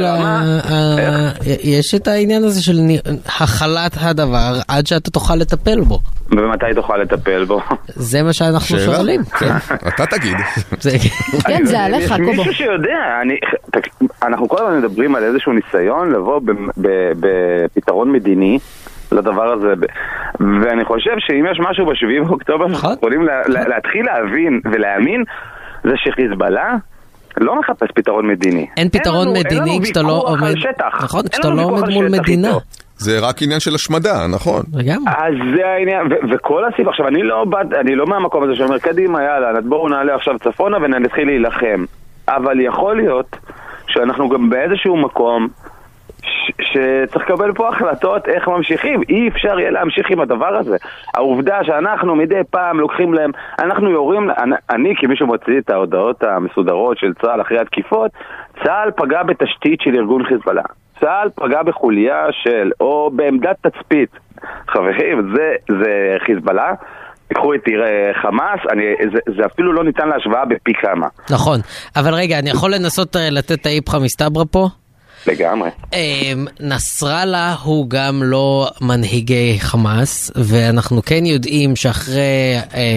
יש את העניין הזה של החלת הדבר עד שאתה תוכל לטפל בו. ומתי תוכל לטפל בו? זה מה שאנחנו שואלים. אתה תגיד. כן, זה עליך, קובו. מישהו שיודע, אנחנו כל הזמן מדברים על איזשהו ניסיון לבוא בפתרון מדיני לדבר הזה, ואני חושב שאם יש משהו ב7 באוקטובר אנחנו יכולים להתחיל להבין ולהאמין, זה שחיזבאללה לא מחפש פתרון מדיני. אין פתרון מדיני כשאתה לא עומד, נכון, כשאתה לא עומד מול מדינה. זה רק עניין של השמדה, נכון? אז זה העניין, וכל הסיבה, עכשיו אני לא מהמקום הזה שאומר קדימה, יאללה, בואו נעלה עכשיו צפונה ונתחיל להילחם, אבל יכול להיות שאנחנו גם באיזשהו מקום שצריך לקבל פה החלטות איך ממשיכים. אי אפשר יהיה להמשיך עם הדבר הזה. העובדה שאנחנו מדי פעם לוקחים להם, אנחנו יורים, אני כמישהו מוציא את ההודעות המסודרות של צה"ל אחרי התקיפות, צה"ל פגע בתשתית של ארגון חיזבאללה. צה"ל פגע בחוליה של, או בעמדת תצפית. חברים, זה חיזבאללה. תקחו את חמאס, זה אפילו לא ניתן להשוואה בפי כמה. נכון, אבל רגע, אני יכול לנסות לתת את האיפכא מסתברא פה? לגמרי. נסראללה הוא גם לא מנהיגי חמאס, ואנחנו כן יודעים שאחרי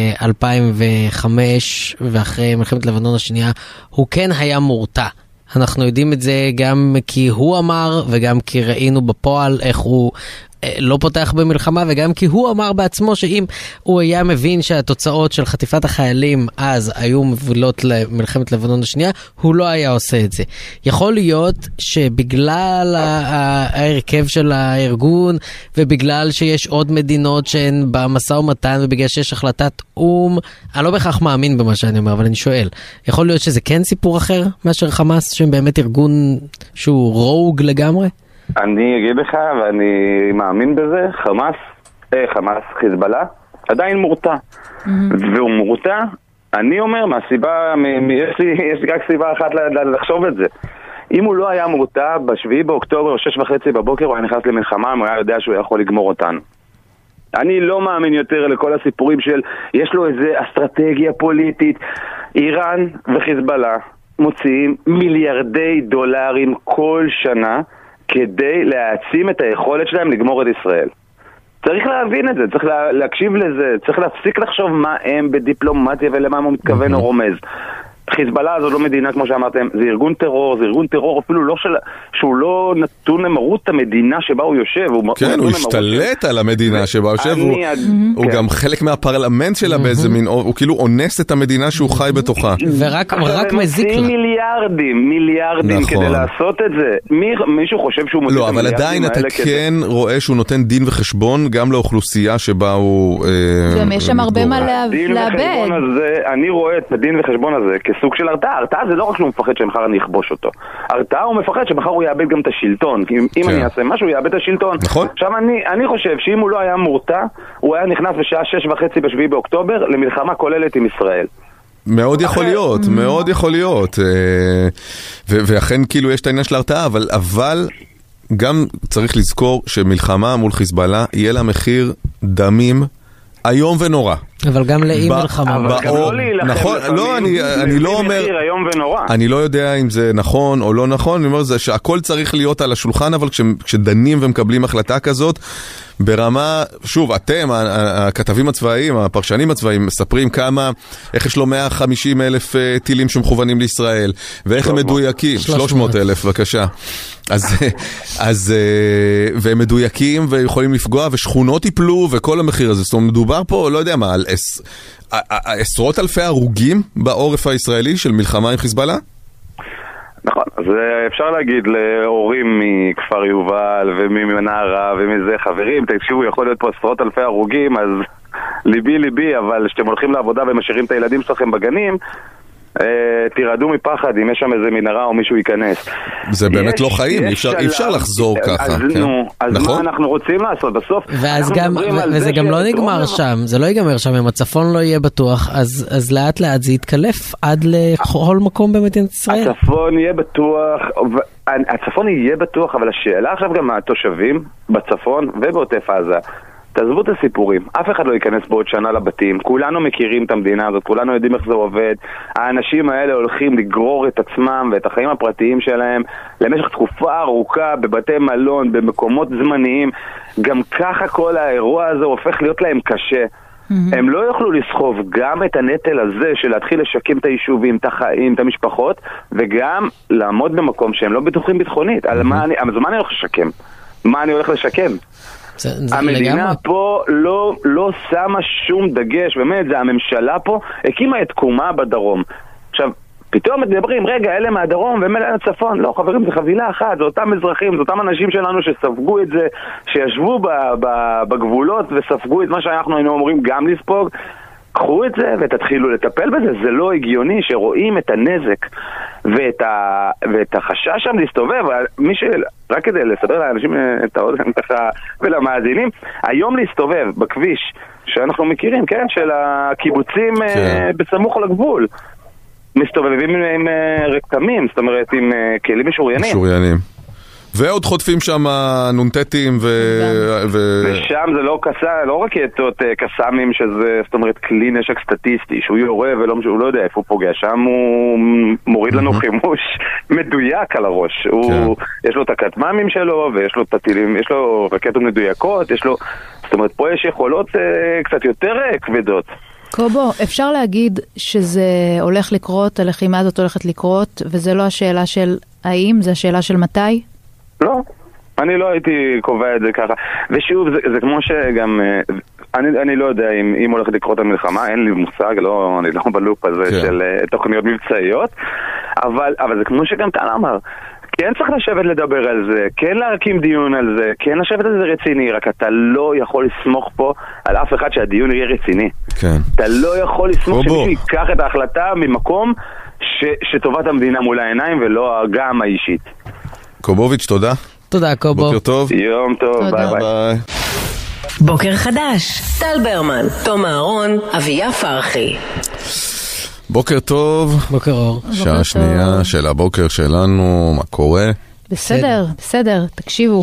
2005 ואחרי מלחמת לבנון השנייה, הוא כן היה מורתע. אנחנו יודעים את זה גם כי הוא אמר, וגם כי ראינו בפועל איך הוא לא פותח במלחמה, וגם כי הוא אמר בעצמו שאם הוא היה מבין שהתוצאות של חטיפת החיילים אז היו מובילות למלחמת לבנון השנייה, הוא לא היה עושה את זה. יכול להיות שבגלל ההרכב של הארגון, ובגלל שיש עוד מדינות שהן במשא ומתן, ובגלל שיש החלטת אום, אני לא בכך מאמין במה שאני אומר, אבל אני שואל, יכול להיות שזה כן סיפור אחר מאשר חמאס, שהם באמת ארגון שהוא רוג לגמרי? אני אגיד לך, ואני מאמין בזה, חמאס, חיזבאללה, עדיין מורתע. והוא מורתע, אני אומר, מהסיבה, יש לי רק סיבה אחת לחשוב את זה. אם הוא לא היה מורתע, ב7 באוקטובר, 6:30 בבוקר, הוא היה נכנס למלחמה, הוא היה יודע שהוא יכול לגמור אותנו. אני לא מאמין יותר לכל הסיפורים של, יש לו איזה אסטרטגיה פוליטית. איראן וחיזבאללה מוציאים מיליארדי דולרים כל שנה, כדי להעצים את היכולת שלהם לגמור את ישראל. צריך להבין את זה, צריך להקשיב לזה, צריך להפסיק לחשוב מה הם בדיפלומטיה ולמה הוא מתכוון או רומז. חיזבאללה זו לא מדינה, כמו שאמרתם, זה ארגון טרור אפילו לא שהוא לא נתון למרות המדינה שבה הוא יושב. כן, הוא השתלט על המדינה שבה הוא יושב, הוא גם חלק מהפרלמנט שלה באיזה מין, הוא כאילו אונס את המדינה שהוא חי בתוכה. ורק מזיק לה. מיליארדים כדי לעשות את זה. מישהו חושב שהוא מוציא את המיליארדים האלה? לא, אבל עדיין אתה כן רואה שהוא נותן דין וחשבון גם לאוכלוסייה שבה הוא... גם יש שם הרבה מה לאבד. אני רואה את הדין וחשבון הזה סוג של הרתעה. הרתעה זה לא רק שהוא מפחד שמחר אני אכבוש אותו. הרתעה הוא מפחד שמחר הוא יאבד גם את השלטון. אם אני אעשה משהו, הוא יאבד את השלטון. נכון. עכשיו אני חושב שאם הוא לא היה מורתע, הוא היה נכנס בשעה 6:30 ב7 באוקטובר למלחמה כוללת עם ישראל. מאוד יכול להיות, מאוד יכול להיות. ואכן כאילו יש את העניין של הרתעה, אבל גם צריך לזכור שמלחמה מול חיזבאללה יהיה לה מחיר דמים איום ונורא. אבל גם לאי מלחמה. נכון, לא, אני לא אומר, אני לא יודע אם זה נכון או לא נכון, אני אומר שהכל צריך להיות על השולחן, אבל כשדנים ומקבלים החלטה כזאת, ברמה, שוב, אתם, הכתבים הצבאיים, הפרשנים הצבאיים, מספרים איך יש לו 150,000 טילים שמכוונים לישראל, ואיך הם מדויקים, 300,000, בבקשה. אז והם מדויקים ויכולים לפגוע, ושכונות ייפלו, וכל המחיר הזה. זאת אומרת, מדובר פה, לא יודע מה, על עשרות אלפי הרוגים בעורף הישראלי של מלחמה עם חיזבאללה? נכון, אז אפשר להגיד להורים מכפר יובל וממנהרה ומזה, חברים, תקשיבו, יכול להיות פה עשרות אלפי הרוגים, אז ליבי, אבל שאתם הולכים לעבודה ומשאירים את הילדים שלכם בגנים, תירדו מפחד אם יש שם איזה מנהרה או מישהו ייכנס. זה באמת לא חיים, אי אפשר לחזור ככה. אז מה אנחנו רוצים לעשות בסוף? וזה גם לא נגמר שם, זה לא ייגמר שם, אם הצפון לא יהיה בטוח, אז לאט לאט זה יתקלף עד לכל מקום במדינת ישראל. הצפון יהיה בטוח, אבל השאלה עכשיו גם מהתושבים בצפון ובעוטף עזה. תעזבו את הסיפורים, אף אחד לא ייכנס בעוד שנה לבתים, כולנו מכירים את המדינה הזאת, כולנו יודעים איך זה עובד, האנשים האלה הולכים לגרור את עצמם ואת החיים הפרטיים שלהם למשך תקופה ארוכה בבתי מלון, במקומות זמניים, גם ככה כל האירוע הזה הופך להיות להם קשה. הם לא יוכלו לסחוב גם את הנטל הזה של להתחיל לשקם את היישובים, את החיים, את המשפחות, וגם לעמוד במקום שהם לא בטוחים ביטחונית. אז מה אני הולך לשקם? מה אני הולך לשקם? המדינה פה לא שמה שום דגש, באמת, זה הממשלה פה הקימה את תקומה בדרום. עכשיו, פתאום מדברים, רגע, אלה מהדרום ואלה מהצפון. לא, חברים, זה חבילה אחת, זה אותם אזרחים, זה אותם אנשים שלנו שספגו את זה, שישבו בגבולות וספגו את מה שאנחנו היינו אומרים גם לספוג. קחו את זה ותתחילו לטפל בזה. זה לא הגיוני שרואים את הנזק ואת החשש שם להסתובב, רק כדי לסדר לאנשים את האוזן ככה ולמאזינים, היום להסתובב בכביש שאנחנו מכירים, כן, של הקיבוצים בסמוך לגבול, מסתובבים עם רקטמים, זאת אומרת עם כלים משוריינים. ועוד חוטפים שם נונטטים ושם זה לא רקטות קסאמים, שזה, זאת אומרת, כלי נשק סטטיסטי, שהוא יורה הוא לא יודע איפה הוא פוגע, שם הוא מוריד לנו חימוש מדויק על הראש. יש לו את הכטמ"מים שלו, ויש לו את הטילים, יש לו רקטות מדויקות, זאת אומרת, פה יש יכולות קצת יותר כבדות. קובו, אפשר להגיד שזה הולך לקרות, הלחימה הזאת הולכת לקרות, וזה לא השאלה של האם, זה השאלה של מתי? לא, אני לא הייתי קובע את זה ככה. ושוב, זה כמו שגם, אני לא יודע אם הולכת לקרות המלחמה, אין לי מושג, אני לא בלופ הזה של תוכניות מבצעיות, אבל זה כמו שגם טל אמר, כן צריך לשבת לדבר על זה, כן להקים דיון על זה, כן לשבת על זה רציני, רק אתה לא יכול לסמוך פה על אף אחד שהדיון יהיה רציני. כן. אתה לא יכול לסמוך שמישהו ייקח את ההחלטה ממקום שטובת המדינה מול העיניים ולא גם האישית. קובוביץ', תודה. תודה, קובו. בוקר טוב. יום טוב, ביי ביי. בוקר חדש, טל ברמן, תום אהרון, אביה פרחי. בוקר טוב. בוקר אור. שעה שנייה של הבוקר שלנו, מה קורה? בסדר, תקשיבו.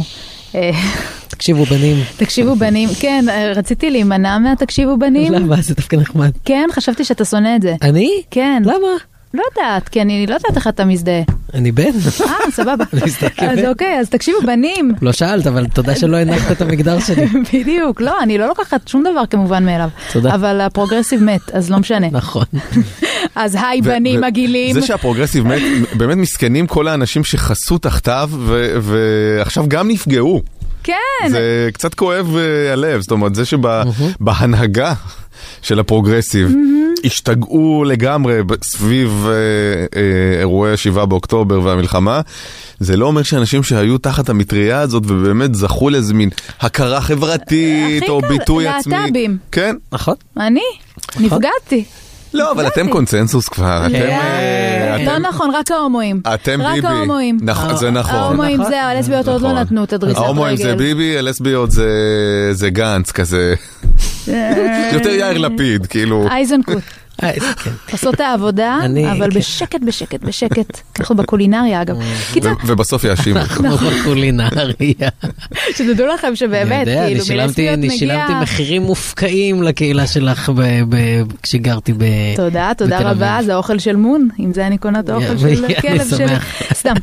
תקשיבו בנים. כן, רציתי להימנע מהתקשיבו בנים. למה? זה דווקא נחמד. כן, חשבתי שאתה שונא את זה. אני? כן. למה? לא יודעת, כי אני לא יודעת איך אתה מזדהה. אני בן. סבבה. אז אוקיי, אז תקשיבו בנים. לא שאלת, אבל תודה שלא הנחת את המגדר שלי. בדיוק, לא, אני לא לוקחת שום דבר כמובן מאליו. תודה. אבל הפרוגרסיב מת, אז לא משנה. נכון. אז היי בנים מגעילים. זה שהפרוגרסיב מת, באמת מסכנים כל האנשים שחסו תחתיו, ועכשיו גם נפגעו. כן. זה קצת כואב הלב, זאת אומרת, זה שבהנהגה של הפרוגרסיב השתגעו לגמרי סביב אירועי 7 באוקטובר והמלחמה, זה לא אומר שאנשים שהיו תחת המטריה הזאת ובאמת זכו לאיזה מין הכרה חברתית או ביטוי עצמי. להט"בים. כן. נכון. אני נפגעתי. לא, אבל אתם קונצנזוס כבר. לא נכון, רק ההומואים. אתם ביבי. רק ההומואים. זה נכון. ההומואים זה, הלסביות עוד לא נתנו את הדריסת רגל. ההומואים זה ביבי, הלסביות זה גנץ כזה. יותר יאיר לפיד, כאילו. אייזנקוט. לעשות את העבודה, אבל בשקט. אנחנו בקולינריה אגב. ובסוף יאשימו. אנחנו בקולינריה. שתדעו לכם שבאמת, כאילו מלסביות מגיע... שילמתי מחירים מופקעים לקהילה שלך כשגרתי בתל אביב. תודה רבה, זה האוכל של מון, אם זה אני קונה את האוכל של כלב שלי. סתם.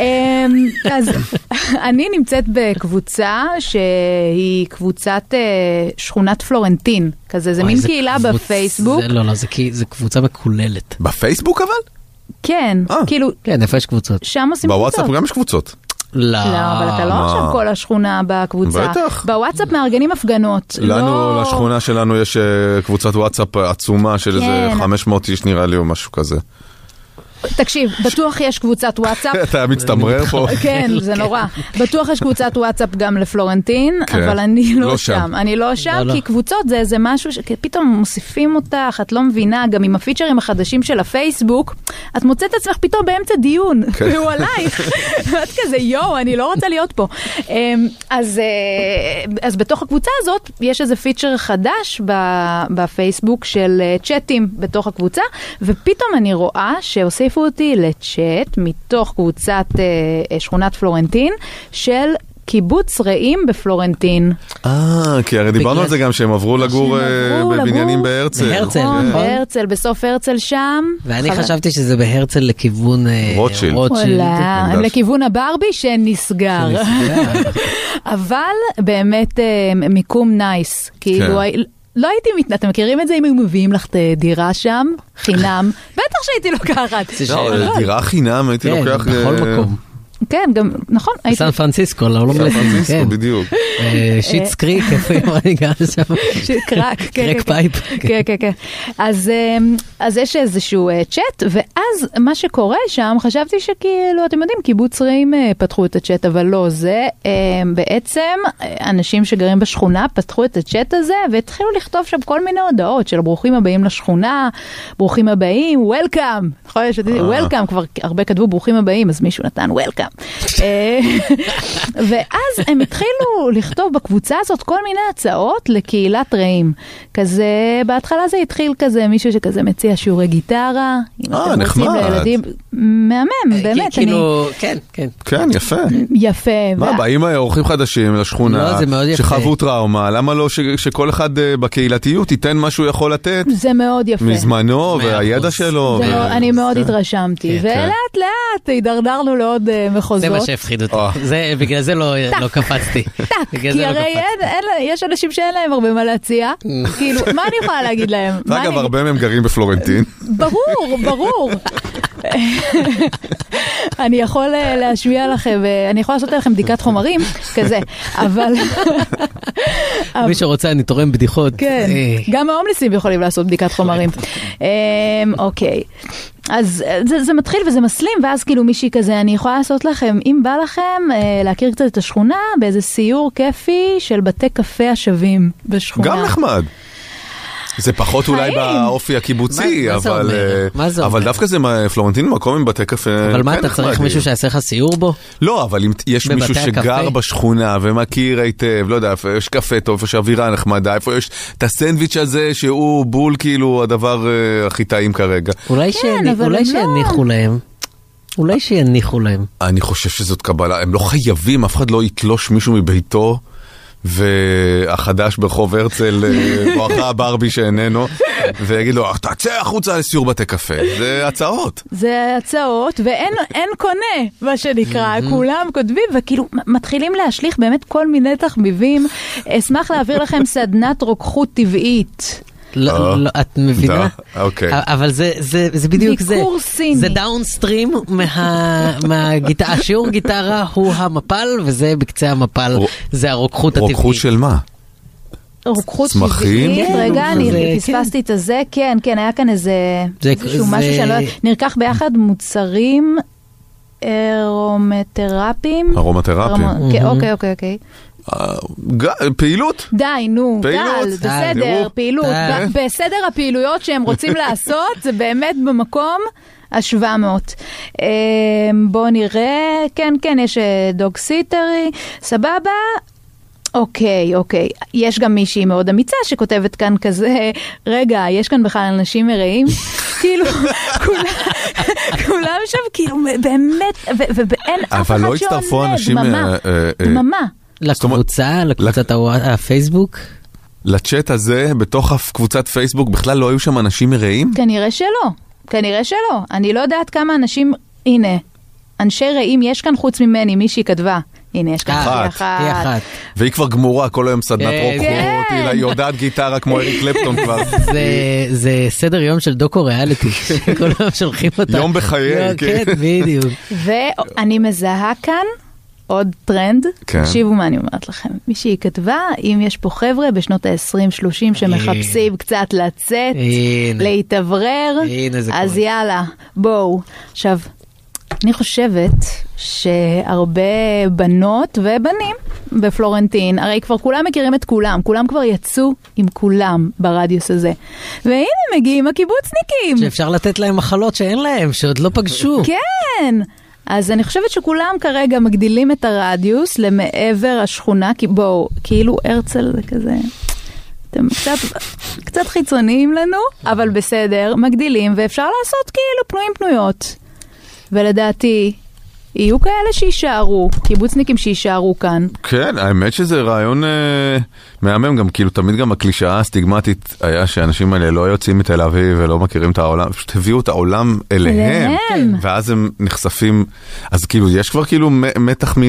אז אני נמצאת בקבוצה שהיא קבוצת שכונת פלורנטין, כזה, זה מין קהילה בפייסבוק. לא, זה קבוצה מקוללת. בפייסבוק אבל? כן, כאילו... כן, איפה יש קבוצות? שם עושים קבוצות. בוואטסאפ גם יש קבוצות. לא, אבל אתה לא עכשיו כל השכונה בקבוצה. בטח. בוואטסאפ מארגנים הפגנות. לנו, לשכונה שלנו יש קבוצת וואטסאפ עצומה של איזה 500 איש נראה לי או משהו כזה. תקשיב, בטוח יש קבוצת וואטסאפ. אתה מצטמרר פה. כן, זה נורא. בטוח יש קבוצת וואטסאפ גם לפלורנטין, אבל אני לא שם. אני לא שם, כי קבוצות זה איזה משהו שפתאום מוסיפים אותך, את לא מבינה, גם עם הפיצ'רים החדשים של הפייסבוק, את מוצאת עצמך פתאום באמצע דיון, והוא עלייך. את כזה, אני לא רוצה להיות פה. אז בתוך הקבוצה הזאת, יש איזה פיצ'ר חדש בפייסבוק של צ'אטים בתוך הקבוצה, ופתאום אני רואה שעושה הוסיפו אותי לצ'אט מתוך קבוצת שכונת פלורנטין של קיבוץ רעים בפלורנטין. כי הרי דיברנו על זה גם שהם עברו לגור בבניינים בהרצל. בהרצל, בסוף הרצל שם. ואני חשבתי שזה בהרצל לכיוון רוטשילד. לכיוון הברבי שנסגר. אבל באמת מיקום נייס. כאילו... לא הייתי אתם מכירים את זה אם הם מביאים לך דירה שם, חינם? בטח שהייתי לוקחת. דירה חינם הייתי לוקח... בכל מקום. כן, גם, נכון. סן פרנסיסקו, לא סן פרנסיסקו, בדיוק. שיטס קריק, איפה אני גר שם? קרק, קרק פייפ. כן, כן, כן. אז יש איזשהו צ'אט, ואז מה שקורה שם, חשבתי שכאילו, אתם יודעים, קיבוץ רעים פתחו את הצ'אט, אבל לא, זה בעצם אנשים שגרים בשכונה פתחו את הצ'אט הזה, והתחילו לכתוב שם כל מיני הודעות של ברוכים הבאים לשכונה, ברוכים הבאים, וולקאם. נכון, וולקאם, כבר הרבה כתבו ברוכים הבאים, אז מישהו נתן וולקאם. ואז הם התחילו לכתוב בקבוצה הזאת כל מיני הצעות לקהילת רעים. כזה, בהתחלה זה התחיל כזה, מישהו שכזה מציע שיעורי גיטרה. נחמד. מהמם, באמת. כאילו, כן, כן. כן, יפה. יפה. מה, באים אורחים חדשים לשכונה, שחוו טראומה, למה לא שכל אחד בקהילתיות ייתן מה שהוא יכול לתת? זה מאוד יפה. מזמנו והידע שלו. אני מאוד התרשמתי, ולאט לאט הידרדרנו לעוד מחוזות. זה מה שהפחיד אותי. בגלל זה לא קפצתי. כי הרי יש אנשים שאין להם הרבה מה להציע. כאילו, מה אני יכולה להגיד להם? אגב, הרבה מהם גרים בפלורנטין. ברור. אני יכול להשמיע לכם, אני יכולה לעשות לכם בדיקת חומרים, כזה, אבל... מי שרוצה, אני תורם בדיחות. כן, גם ההומלסים יכולים לעשות בדיקת חומרים. אוקיי. אז זה מתחיל וזה מסלים, ואז כאילו מישהי כזה, אני יכולה לעשות לכם, אם בא לכם להכיר קצת את השכונה, באיזה סיור כיפי של בתי קפה השווים בשכונה. גם נחמד. זה פחות אולי באופי הקיבוצי, אבל דווקא זה פלורנטין מקום עם בתי קפה. אבל מה, אתה צריך מישהו שיעשה לך סיור בו? לא, אבל אם יש מישהו שגר בשכונה ומכיר היטב, לא יודע, איפה יש קפה טוב, איפה שהאווירה נחמדה, איפה יש את הסנדוויץ' הזה שהוא בול כאילו הדבר הכי טעים כרגע. אולי שיניחו להם. אולי שיניחו להם. אני חושב שזאת קבלה, הם לא חייבים, אף אחד לא יתלוש מישהו מביתו. והחדש ברחוב הרצל, בואכה ברבי שאיננו, ויגיד לו, תצא החוצה לסיור בתי קפה. זה הצעות. זה הצעות, ואין קונה, מה שנקרא. כולם כותבים, וכאילו מתחילים להשליך באמת כל מיני תחביבים. אשמח להעביר לכם סדנת רוקחות טבעית. לא, את מבינה? אוקיי. אבל זה בדיוק זה. ביקור סיני. זה דאונסטרים מהגיטרה. השיעור גיטרה הוא המפל, וזה בקצה המפל, זה הרוקחות הטבעית. רוקחות של מה? רוקחות טבעית. רגע, אני פספסתי את זה. כן, היה כאן איזה משהו שאני לא יודעת. נרקח ביחד מוצרים ארומתרפיים. אוקיי. פעילות? די, נו, גל, בסדר, פעילות. בסדר הפעילויות שהם רוצים לעשות, זה באמת במקום ה-700. בואו נראה, כן, יש דוג סיטרי, סבבה. אוקיי. יש גם מישהי מאוד אמיצה שכותבת כאן כזה, רגע, יש כאן בכלל אנשים מראים? כאילו, כולם שם, כאילו, באמת, ואין אף אחד שעונד. אבל לא הצטרפו אנשים... דממה. לקבוצת הפייסבוק? לצ'אט הזה, בתוך קבוצת פייסבוק, בכלל לא היו שם אנשים מרעים? כנראה שלא. אני לא יודעת כמה אנשים, הנה, אנשי רעים יש כאן חוץ ממני, מישהי כתבה. הנה, יש כאן אחת. והיא כבר גמורה, כל היום סדנת רוקחות, היא יודעת גיטרה כמו אריק קלפטון כבר. זה סדר יום של דוקו ריאליטי, כל היום שולחים אותה. יום בחיי. כן, בדיוק. ואני מזהה כאן, עוד טרנד, תקשיבו מה אני אומרת לכם. מישהי כתבה, אם יש פה חבר'ה בשנות ה-20-30 שמחפשים קצת לצאת, להתאוורר, אז יאללה, בואו. עכשיו, אני חושבת שהרבה בנות ובנים בפלורנטין, הרי כבר כולם מכירים את כולם כבר יצאו עם כולם ברדיוס הזה. והנה מגיעים הקיבוצניקים. שאפשר לתת להם מחלות שאין להם, שעוד לא פגשו. כן. אז אני חושבת שכולם כרגע מגדילים את הרדיוס למעבר השכונה, כי בואו, כאילו הרצל זה כזה, אתם קצת חיצוניים לנו, אבל בסדר, מגדילים, ואפשר לעשות כאילו פנויות. ולדעתי, יהיו כאלה שישארו, קיבוצניקים שישארו כאן. כן, האמת שזה רעיון מהמם, גם כאילו תמיד גם הקלישאה הסטיגמטית היה שאנשים האלה לא יוצאים מתל אביב ולא מכירים את העולם, פשוט הביאו את העולם אליהם, ואז הם נחשפים, אז כאילו יש כבר כאילו מתח מיני?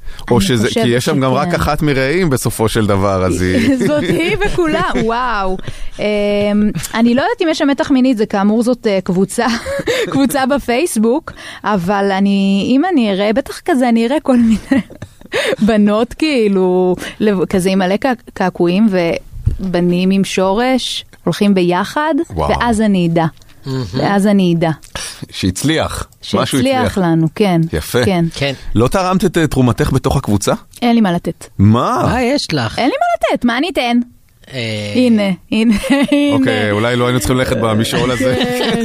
או שזה, כי יש שם גם רק אחת מרעים בסופו של דבר, אז היא... זאת היא וכולם, וואו. אני לא יודעת אם יש שם מתח מינית, זה כאמור זאת קבוצה בפייסבוק, אבל אם אני אראה, בטח כזה אני אראה כל מיני בנות כאילו, כזה עם מלא קעקועים ובנים עם שורש, הולכים ביחד, ואז אני אדע. ואז אני אדע. שהצליח. שהצליח לנו, כן. יפה. כן. לא תרמת את תרומתך בתוך הקבוצה? אין לי מה לתת. מה יש לך? אין לי מה לתת, מה אני אתן? הנה. אוקיי, אולי לא היינו צריכים ללכת במשעול הזה.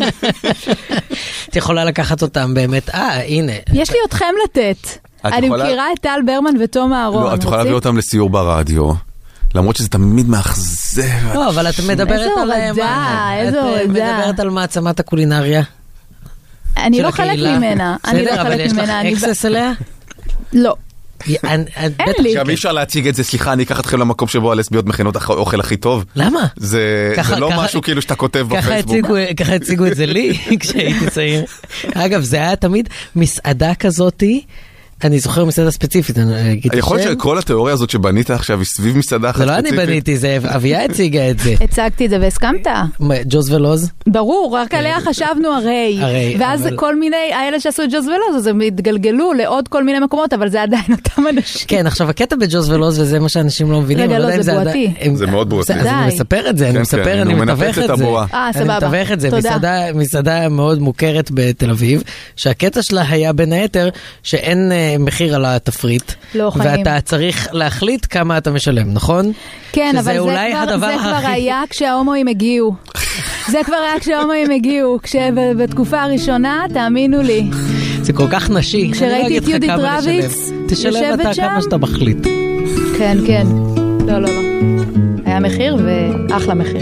את יכולה לקחת אותם באמת, הנה. יש לי אתכם לתת. אני מכירה את טל ברמן ותום אהרון. לא, את יכולה להביא אותם לסיור ברדיו. למרות שזה תמיד מאכזב. לא, אבל את מדברת על... איזה הורדה. את מדברת על מעצמת הקולינריה. אני לא חלק ממנה. בסדר, אבל יש לך אקסס אליה? לא. אין לי. גם אי אפשר להציג את זה, סליחה, אני אקח אתכם למקום שבו הלסביות מכינות האוכל הכי טוב. למה? זה לא משהו כאילו שאתה כותב בפייסבוק. ככה הציגו את זה לי כשהייתי צעיר. אגב, זה היה תמיד מסעדה כזאתי, אני זוכר מסעדה ספציפית. יכול להיות שכל התיאוריה הזאת שבנית עכשיו היא סביב מסעדה אחת ספציפית. זה לא אני בניתי, זה אביה הציגה את זה. הצגתי את זה והסכמת? ג'וז ולוז? ברור, רק עליה חשבנו הרי. ואז זה כל מיני, האלה שעשו את ג'וז ולוז, אז הם התגלגלו לעוד כל מיני מקומות, אבל זה עדיין אותם אנשים. כן, עכשיו הקטע בג'וז ולוז, וזה מה שאנשים לא מבינים. רגע, לא, זה בועתי. זה מאוד בועתי. אז אני מספר את זה, אני מתווך את זה. אני מתווך את זה. מסעדה מאוד מוכרת בתל אביב, שהקטע שלה היה בין היתר שאין מחיר על התפריט, ואתה צריך להחליט כמה אתה משלם, נכון? כן, אבל זה כבר היה כשההומואים הגיעו. זה כבר היה כשההומואים הגיעו, כשבתקופה הראשונה, תאמינו לי. זה כל כך נשי. כשראיתי את יהודית רביץ, תשלם אתה כמה שאתה מחליט. כן, כן. לא. היה מחיר ואחלה מחיר.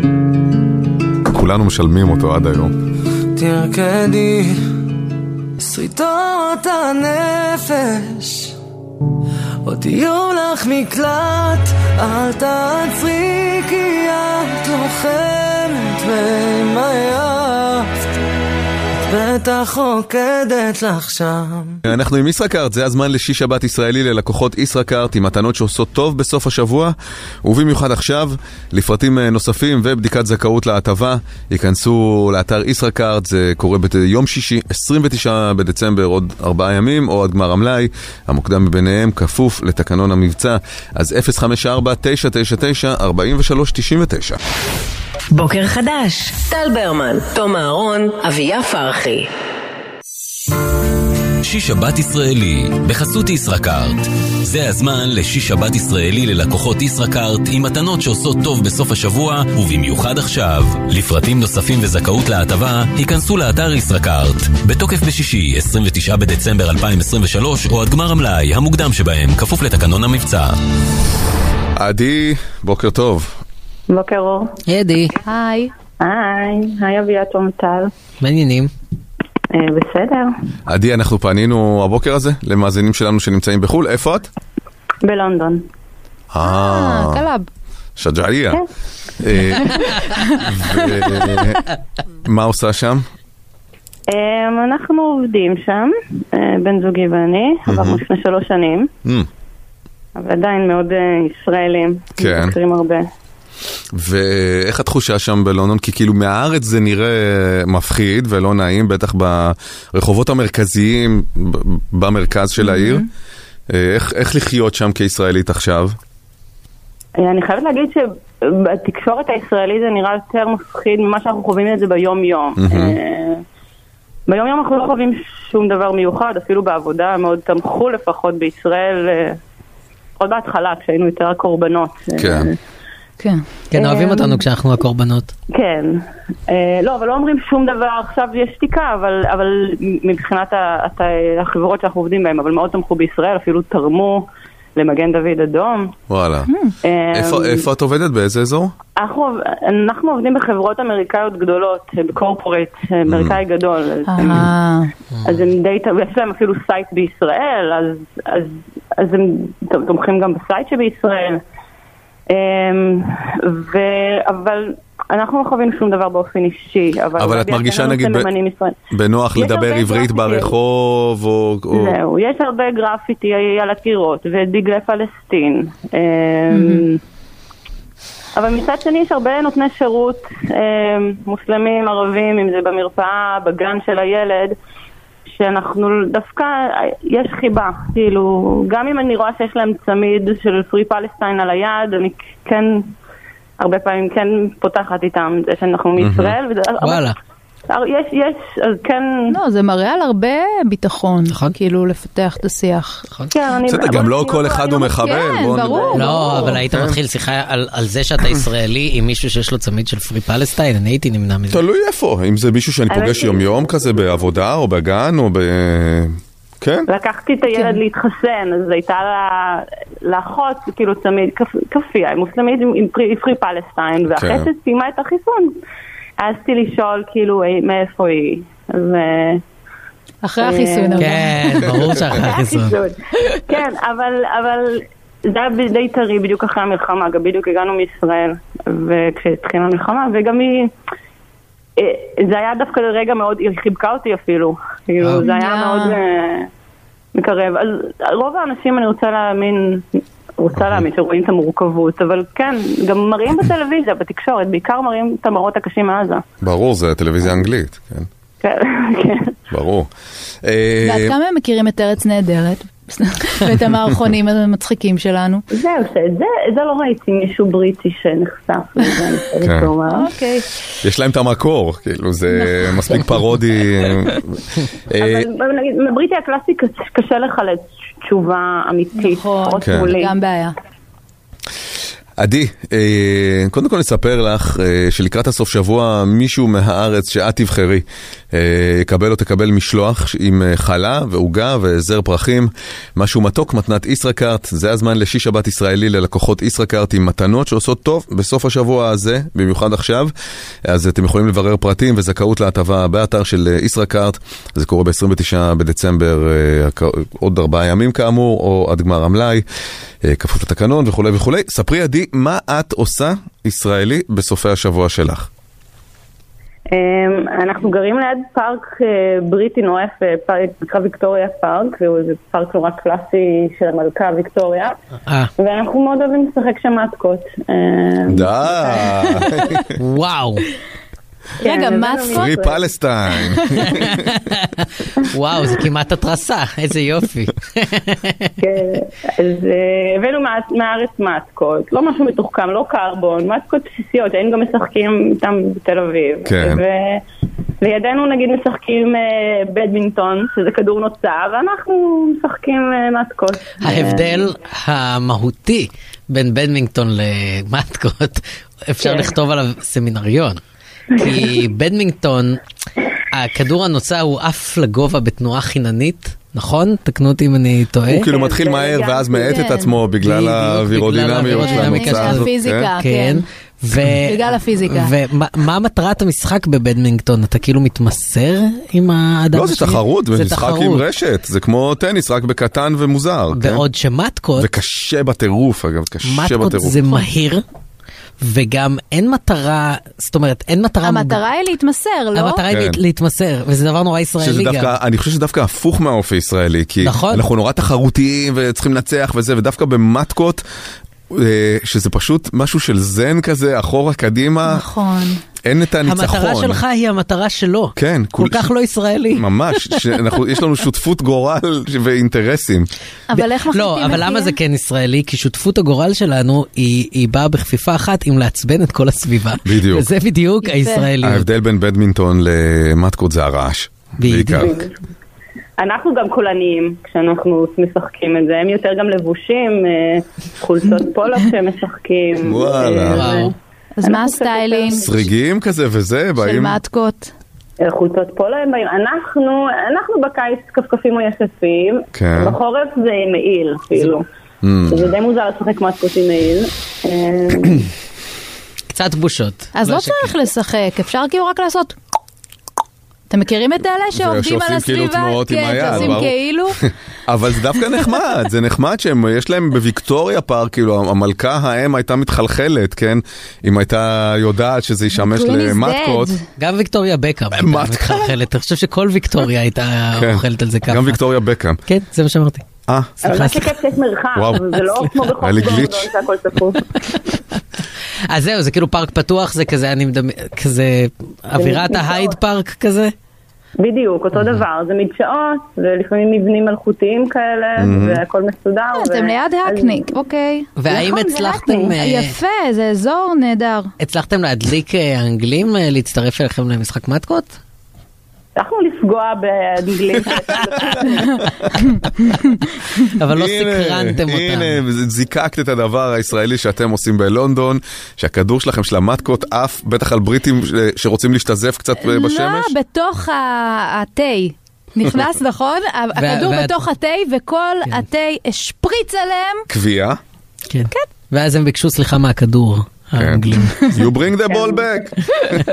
כולנו משלמים אותו עד היום. תרקדי שריטות הנפש, עוד יהיו לך מקלט, אל תעצרי כי את לוחמת ומה יפת, בטח רוקדת לך שם. אנחנו עם ישראכרט, זה הזמן לשיש שבת ישראלי ללקוחות ישראכרט עם מתנות שעושות טוב בסוף השבוע, ובמיוחד עכשיו לפרטים נוספים ובדיקת זכאות להטבה ייכנסו לאתר ישראכרט. זה קורה ביום שישי 29 בדצמבר, עוד 4 ימים, או עד גמר המלאי, המוקדם מביניהם כפוף לתקנון המבצע. אז 054-999-4399. בוקר חדש, טל ברמן, תום אהרון, אביה פרחי. שיש שבת ישראלי בחסות ישראכרט. זה הזמן לשיש שבת ישראלי ללקוחות ישראכרט עם מתנות שעושות טוב בסוף השבוע, ובמיוחד עכשיו. לפרטים נוספים וזכאות להטבה היכנסו לאתר ישראכרט. בתוקף בשישי 29 בדצמבר 2023 או עד גמר המלאי, המוקדם שבהם כפוף לתקנון המבצע. עדי, בוקר טוב. בוקר אור. ידי. היי. היי אביה, תום טל. מעניינים. בסדר. עדי, אנחנו פנינו הבוקר הזה למאזינים שלנו שנמצאים בחול. איפה את? בלונדון. קלאב. שג'עיה. מה עושה שם? אנחנו עובדים שם, בן זוגי ואני, עברנו לפני 3 שנים. אבל עדיין מאוד ישראלים. כן. מכירים הרבה. ואיך התחושה שם בלונדון? כי כאילו מהארץ זה נראה מפחיד ולא נעים, בטח ברחובות המרכזיים, במרכז של העיר. איך לחיות שם כישראלית עכשיו? אני חייבת להגיד שבתקשורת הישראלית זה נראה יותר מפחיד ממה שאנחנו חווים את זה ביום יום. ביום יום אנחנו לא חווים שום דבר מיוחד, אפילו בעבודה מאוד תמכו לפחות בישראל, עוד בהתחלה כשהיינו יותר הקורבנות. כן. כן, אוהבים אותנו כשאנחנו הקורבנות. כן. לא, אבל לא אומרים שום דבר, עכשיו יש שתיקה, אבל מבחינת החברות שאנחנו עובדים בהן, אבל מאוד תמכו בישראל, אפילו תרמו למגן דוד אדום. וואלה. איפה את עובדת? באיזה אזור? אנחנו עובדים בחברות אמריקאיות גדולות, בקורפורט אמריקאי גדול. אז הם די, ויש להם אפילו סייט בישראל, אז הם תומכים גם בסייט שבישראל. אבל אנחנו לא חווינו שום דבר באופן אישי, אבל את מרגישה נגיד בנוח לדבר עברית ברחוב או... זהו, יש הרבה גרפיטי על הקירות ודגלי פלסטין. אבל מצד שני יש הרבה נותני שירות מוסלמים, ערבים, אם זה במרפאה, בגן של הילד, שאנחנו דווקא, יש חיבה, כאילו, גם אם אני רואה שיש להם צמיד של פרי פלסטיין על היד, אני כן, הרבה פעמים כן פותחת איתם, זה שאנחנו מישראל, וואלה. יש, אז כן... לא, זה מראה על הרבה ביטחון, כאילו לפתח את השיח. בסדר, גם לא כל אחד הוא מחבל. כן, ברור. לא, אבל היית מתחיל שיחה על זה שאתה ישראלי עם מישהו שיש לו צמיד של פרי פלסטיין, אני הייתי נמנע מזה. תלוי איפה, אם זה מישהו שאני פוגש יום כזה בעבודה או בגן או ב... כן. לקחתי את הילד להתחסן, אז הייתה לאחות, כאילו צמיד כפייה, מוסלמית עם פרי פלסטיין, ואחרי שסיימה את החיסון, העזתי לשאול כאילו מאיפה היא. אחרי החיסון. כן, ברור שאחרי החיסון. כן, אבל זה היה די טרי בדיוק אחרי המלחמה, גם בדיוק הגענו מישראל, וכשהתחילה המלחמה, וגם היא... זה היה דווקא רגע מאוד, היא חיבקה אותי אפילו, כאילו זה היה מאוד מקרב. אז רוב האנשים אני רוצה להאמין שרואים את המורכבות, אבל כן, גם מראים בטלוויזיה, בתקשורת, בעיקר מראים את המראות הקשים מעזה. ברור, זה טלוויזיה אנגלית, כן. כן. ברור. ועד כמה הם מכירים את ארץ נהדרת? ואת המערכונים המצחיקים שלנו. זהו, זה לא ראיתי מישהו בריטי שנחשף. אוקיי. יש להם את המקור, כאילו זה מספיק פרודי. אבל נגיד, בבריטי הקלאסי קשה לחלץ תשובה אמיתית. נכון, גם בעיה. עדי, קודם כל נספר לך שלקראת הסוף שבוע מישהו מהארץ שאת תבחרי יקבל או תקבל משלוח עם חלה ועוגה וזר פרחים, משהו מתוק, מתנת ישראכרט. זה הזמן לשיש שבת ישראלי ללקוחות ישראכרט עם מתנות שעושות טוב בסוף השבוע הזה, במיוחד עכשיו. אז אתם יכולים לברר פרטים וזכאות להטבה באתר של ישראכרט. זה קורה ב-29 בדצמבר, עוד 4 ימים כאמור, או עד גמר המלאי, כפוף לתקנון וכו' וכו'. ספרי עדי, מה את עושה ישראלי בסופי השבוע שלך? אנחנו גרים ליד פארק בריטי נואף, נקרא ויקטוריה פארק, זה פארק נורא קלאסי של המלכה ויקטוריה, ואנחנו מאוד אוהבים לשחק שם מתקות. די! וואו! רגע, מתקות? פרי פלסטיין. וואו, זה כמעט התרסה, איזה יופי. כן, אז הבאנו מהארץ מתקות, לא משהו מתוחכם, לא קרבון, מתקות בסיסיות, היינו גם משחקים איתם בתל אביב. כן. לידינו נגיד משחקים בדמינגטון, שזה כדור נוצה, ואנחנו משחקים מתקות. ההבדל המהותי בין בדמינגטון למתקות, אפשר לכתוב עליו סמינריון. כי בדמינגטון, הכדור הנוצה הוא אף לגובה בתנועה חיננית, נכון? תקנו אותי אם אני טועה. הוא כאילו מתחיל מהר ואז מעט את עצמו בגלל האווירודינמיות של הנוצה הזאת. הפיזיקה, כן. בגלל הפיזיקה. ומה מטרת המשחק בבדמינגטון? אתה כאילו מתמסר עם האדם השני? לא, זה תחרות, זה משחק עם רשת. זה כמו טניס, רק בקטן ומוזר. ועוד שמתקות... וקשה בטירוף, אגב, קשה בטירוף. מתקות זה מהיר. וגם אין מטרה, זאת אומרת, אין מטרה... המטרה היא להתמסר, לא? המטרה היא להתמסר, וזה דבר נורא ישראלי גם. אני חושב שזה דווקא הפוך מהאופי ישראלי, כי אנחנו נורא תחרותיים וצריכים לנצח וזה, ודווקא במתקות, שזה פשוט משהו של זן כזה, אחורה, קדימה. נכון. אין את הניצחון. המטרה שלך היא המטרה שלו. כן. כל כך לא ישראלי. ממש. יש לנו שותפות גורל ואינטרסים. אבל איך מחליטים? לא, אבל למה זה כן ישראלי? כי שותפות הגורל שלנו היא באה בכפיפה אחת עם לעצבן את כל הסביבה. בדיוק. וזה בדיוק הישראלי. ההבדל בין בדמינגטון למתקות זה הרעש. בדיוק. אנחנו גם קולניים כשאנחנו משחקים את זה. הם יותר גם לבושים, חולצות פולו כשהם משחקים. וואלה. אז מה הסטיילינג? סריגים כזה וזה, באים... של מתקות. חולצות פולו הם באים. אנחנו בקיץ כפכפים או יחפים. בחורף זה מעיל, אפילו. זה די מוזר לשחק מתקות עם מעיל. קצת בושות. אז לא צריך לשחק, אפשר כאילו רק לעשות... אתם מכירים את אלה שעובדים על הסביבה? כאילו תנועות עם היד, שעושים כאילו? אבל זה דווקא נחמד, זה נחמד שיש להם בוויקטוריה פארק, כאילו המלכה האם הייתה מתחלחלת, כן? אם הייתה יודעת שזה ישמש למטקות. גם ויקטוריה בקאם הייתה מתחלחלת, אני חושב שכל ויקטוריה הייתה אוכלת על זה ככה. גם ויקטוריה בקאם. כן, זה מה שאמרתי. אבל מה שכיף שיש מרחב, זה לא כמו בחוף גורדון שהכל צפוף. אז זהו, זה כאילו פארק פתוח, זה כזה, אני מדמיין, כזה אווירת ההייד פארק כזה? בדיוק, אותו דבר, זה מדשאות, ולפעמים מבנים מלכותיים כאלה, והכל מסודר. אתם ליד הקניק, אוקיי. והאם הצלחתם... יפה, זה אזור נהדר. הצלחתם להדליק האנגלים להצטרף אליכם למשחק מתקות? אנחנו לפגוע באנגלים. אבל לא סקרנתם אותם. הנה, זיקקת את הדבר הישראלי שאתם עושים בלונדון, שהכדור שלכם של המתקות אף, בטח על בריטים שרוצים להשתזף קצת בשמש? לא, בתוך התה. נכנס, נכון? הכדור בתוך התה, וכל התה השפריץ עליהם. קביעה? כן. ואז הם ביקשו סליחה מהכדור, האנגלים. You bring the ball back.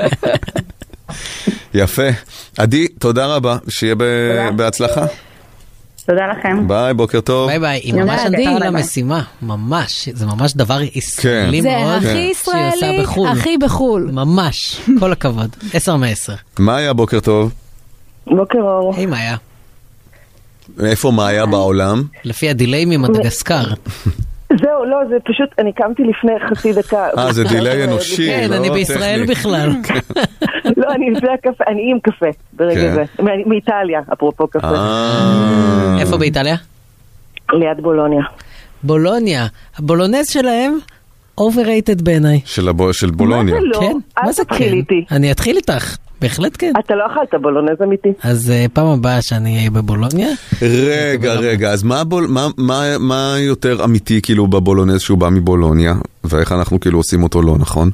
יפה. עדי, תודה רבה, שיהיה בהצלחה. תודה לכם. ביי, בוקר טוב. ביי ביי, היא ממש ענתה למשימה, ממש, זה ממש דבר ישראלי מאוד. זה הכי ישראלי, הכי בחול. ממש, כל הכבוד, 10 מ-10. מאיה, בוקר טוב. בוקר אור. היי מאיה. איפה מאיה בעולם? לפי הדיליי ממדגסקר. זהו, לא, זה פשוט, אני קמתי לפני חצי דקה. זה דיליי אנושי, לא טכני. כן, אני בישראל בכלל. לא, אני לפני הקפה, אני עם קפה ברגע זה. מאיטליה, אפרופו קפה. איפה באיטליה? ליד בולוניה. בולוניה. הבולונז שלהם overrated בעיניי. של בולוניה. מה זה לא? אל תתחיל איתי. אני אתחיל איתך. בהחלט כן. אתה לא אכלת בולונז אמיתי. אז פעם הבאה שאני אהיה בבולוניה. רגע, אז מה יותר אמיתי כאילו בבולונז שהוא בא מבולוניה, ואיך אנחנו כאילו עושים אותו לא, נכון?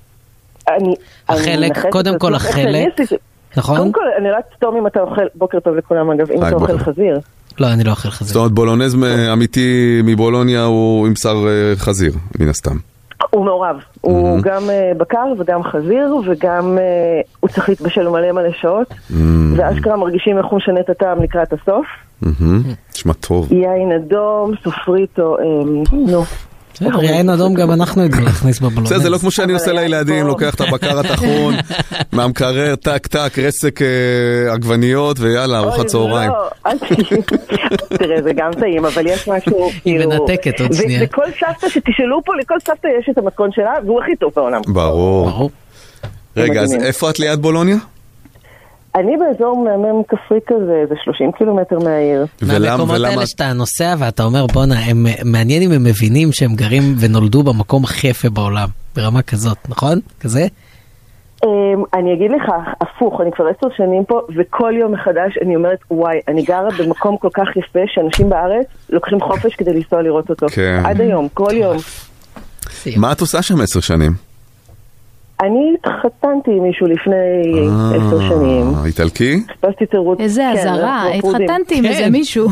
החלק, קודם כל החלק, נכון? קודם כל, אני רק סתום אם אתה אוכל, בוקר טוב לכולם אגב, אם אתה אוכל חזיר. לא, אני לא אוכל חזיר. זאת אומרת, בולונז אמיתי מבולוניה הוא עם בשר חזיר, מן הסתם. הוא מעורב, הוא גם בקר וגם חזיר וגם הוא צריך להתבשל מלא שעות ואשכרה מרגישים איך הוא משנה את הטעם לקראת הסוף. נשמע טוב. יין אדום, סופריטו, נו. יין אדום גם אנחנו יודעים להכניס בבולונז. זה לא כמו שאני עושה לילדים, לוקח את הבקר התחון, מהמקרר, טק טק, רסק עגבניות ויאללה, ארוחת צהריים. תראה, זה גם טעים, אבל יש משהו היא מנתקת עוד שנייה. וכל סבתא שתשאלו פה, לכל סבתא יש את המתכון שלה, והוא הכי טוב בעולם. ברור. רגע, אז איפה את ליד בולוניה? אני באזור מהמם כפרי כזה, זה 30 קילומטר מהעיר. מהמקומות האלה שאתה נוסע ואתה אומר, בונה, מעניין אם הם מבינים שהם גרים ונולדו במקום הכי יפה בעולם, ברמה כזאת, נכון? כזה? אני אגיד לך, הפוך, אני כבר 10 שנים פה, וכל יום מחדש אני אומרת, וואי, אני גרה במקום כל כך יפה, שאנשים בארץ לוקחים חופש כדי לנסוע לראות אותו. עד היום, כל יום. מה את עושה שם 10 שנים? אני התחתנתי עם מישהו לפני 10 שנים. איטלקי? חיפשתי תירוץ. איזה עזרה, התחתנתי עם איזה מישהו.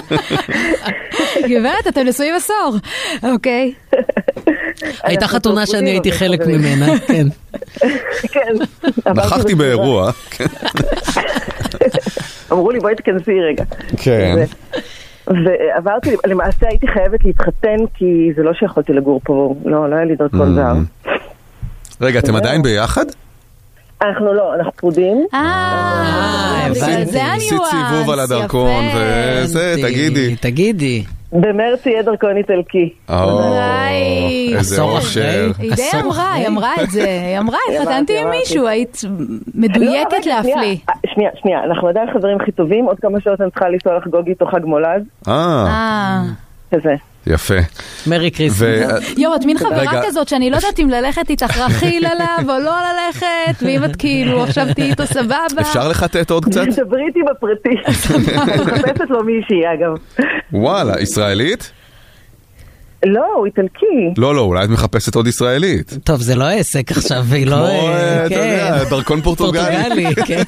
גברת, אתם נשואים עשור. אוקיי. הייתה חתונה שאני הייתי חלק ממנה, כן. כן. נכחתי באירוע. אמרו לי, בואי תכנסי רגע. כן. ועברתי, למעשה הייתי חייבת להתחתן, כי זה לא שיכולתי לגור פה, לא היה לי דרכון זר. רגע, אתם עדיין ביחד? אנחנו לא, אנחנו פרודים. זה עשית סיבוב על הדרכון, וזה, תגידי. במרץ יהיה דרכון איטלקי. איזה אושר. היא אמרה את זה, היא אמרה, התחתנתי עם מישהו, היית מדויקת להפליא. שנייה, אנחנו עדיין חברים הכי טובים, עוד כמה שעות אני צריכה לנסוע לחגוג איתו חג מולד. כזה. יפה. מרי קריסמס. יו, את מין חברה כזאת שאני לא יודעת אם ללכת איתך רכיל עליו או לא ללכת, ואם את כאילו עכשיו תהיי איתו סבבה. אפשר לחטט עוד קצת? דברי איתי בפרטי. אני מחפשת לו מישהי אגב. וואלה, ישראלית? לא, הוא איטלקי. לא, אולי את מחפשת עוד ישראלית. טוב, זה לא עסק עכשיו, והיא לא... כמו, אתה יודע, דרכון פורטוגלי. כן.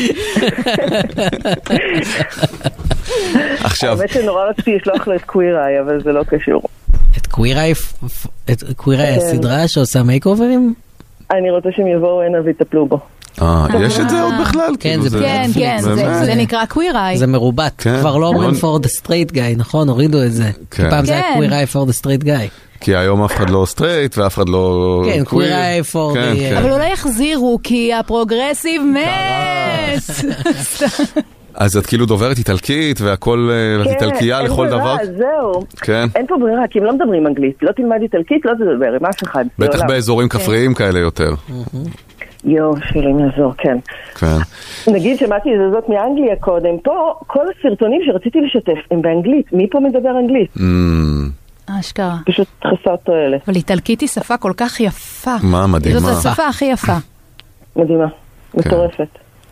עכשיו... האמת שנורא רציתי לשלוח לו את קוויראי, אבל זה לא קשור. את קוויראי הסדרה שעושה מייק אוברים? אני רוצה שהם יבואו הנה ויטפלו בו. יש את זה עוד בכלל? כן, זה כן, זה נקרא queer eye. זה מרובת, כבר לא אומרים for the straight guy, נכון? הורידו את זה. פעם זה היה queer eye for the straight guy. כי היום אף אחד לא סטרייט ואף אחד לא... כן, queer eye for the... אבל אולי יחזירו, כי הפרוגרסיב מת. אז את כאילו דוברת איטלקית והכל, ואת איטלקייה לכל דבר? כן, אין ברירה, זהו. אין פה ברירה, כי הם לא מדברים אנגלית. לא תלמד איטלקית, לא תדבר עם אף אחד. בטח באזורים כפריים כאלה יותר. שאלוהים יעזור, כן. נגיד, שמעתי את זאת מאנגליה קודם. פה, כל הסרטונים שרציתי לשתף הם באנגלית. מי פה מדבר אנגלית? אשכרה. פשוט חסר תועלת. אבל איטלקית היא שפה כל כך יפה. מה, מדהימה. זאת השפה הכי יפה. מדהימה, מטורפת.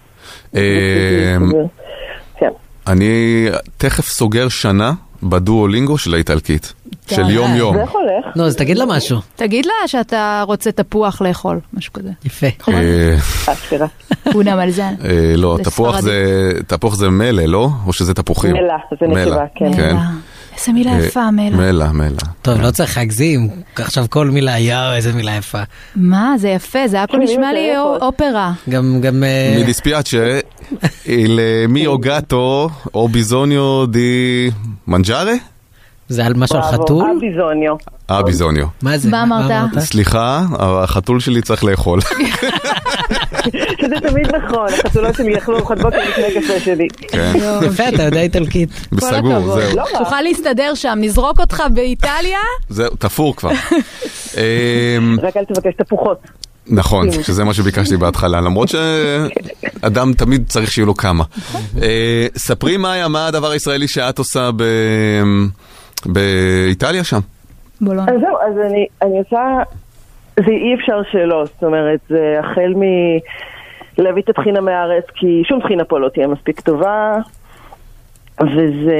אני תכף סוגר שנה בדואולינגו של האיטלקית. של יום יום. זה איך הולך? נו, אז תגיד לה משהו. תגיד לה שאתה רוצה תפוח לאכול, משהו כזה. יפה. אשכרה. פונה מלזן. לא, תפוח זה מלא, לא? או שזה תפוחים? מלא, זה נקבה, כן. איזה מילה יפה, מלא. מלא. טוב, לא צריך להגזים. עכשיו כל מילה, איזה מילה יפה. מה, זה יפה, זה הכל נשמע לי אופרה. גם... Mi dispiace il mio gatto o bisogno di mangiare? זה על משהו על חתול? אביזוניו. אביזוניו. מה זה? מה אמרת? סליחה, החתול שלי צריך לאכול. שזה תמיד נכון, החתולות שלי יאכלו ארוחת בוקר לפני קפה שלי. יפה, אתה יודע איטלקית. בסגור, זהו. תוכל להסתדר שם, נזרוק אותך באיטליה? זהו, תפור כבר. רק אל תבקש תפוחות. נכון, שזה מה שביקשתי בהתחלה, למרות שאדם תמיד צריך שיהיו לו כמה. ספרי מאיה, מה הדבר הישראלי שאת עושה באיטליה שם? אז זהו, אז אני עושה, זה אי אפשר שלא, זאת אומרת, זה החל להביא את הבחינה מהארץ, כי שום בחינה פה לא תהיה מספיק טובה, וזה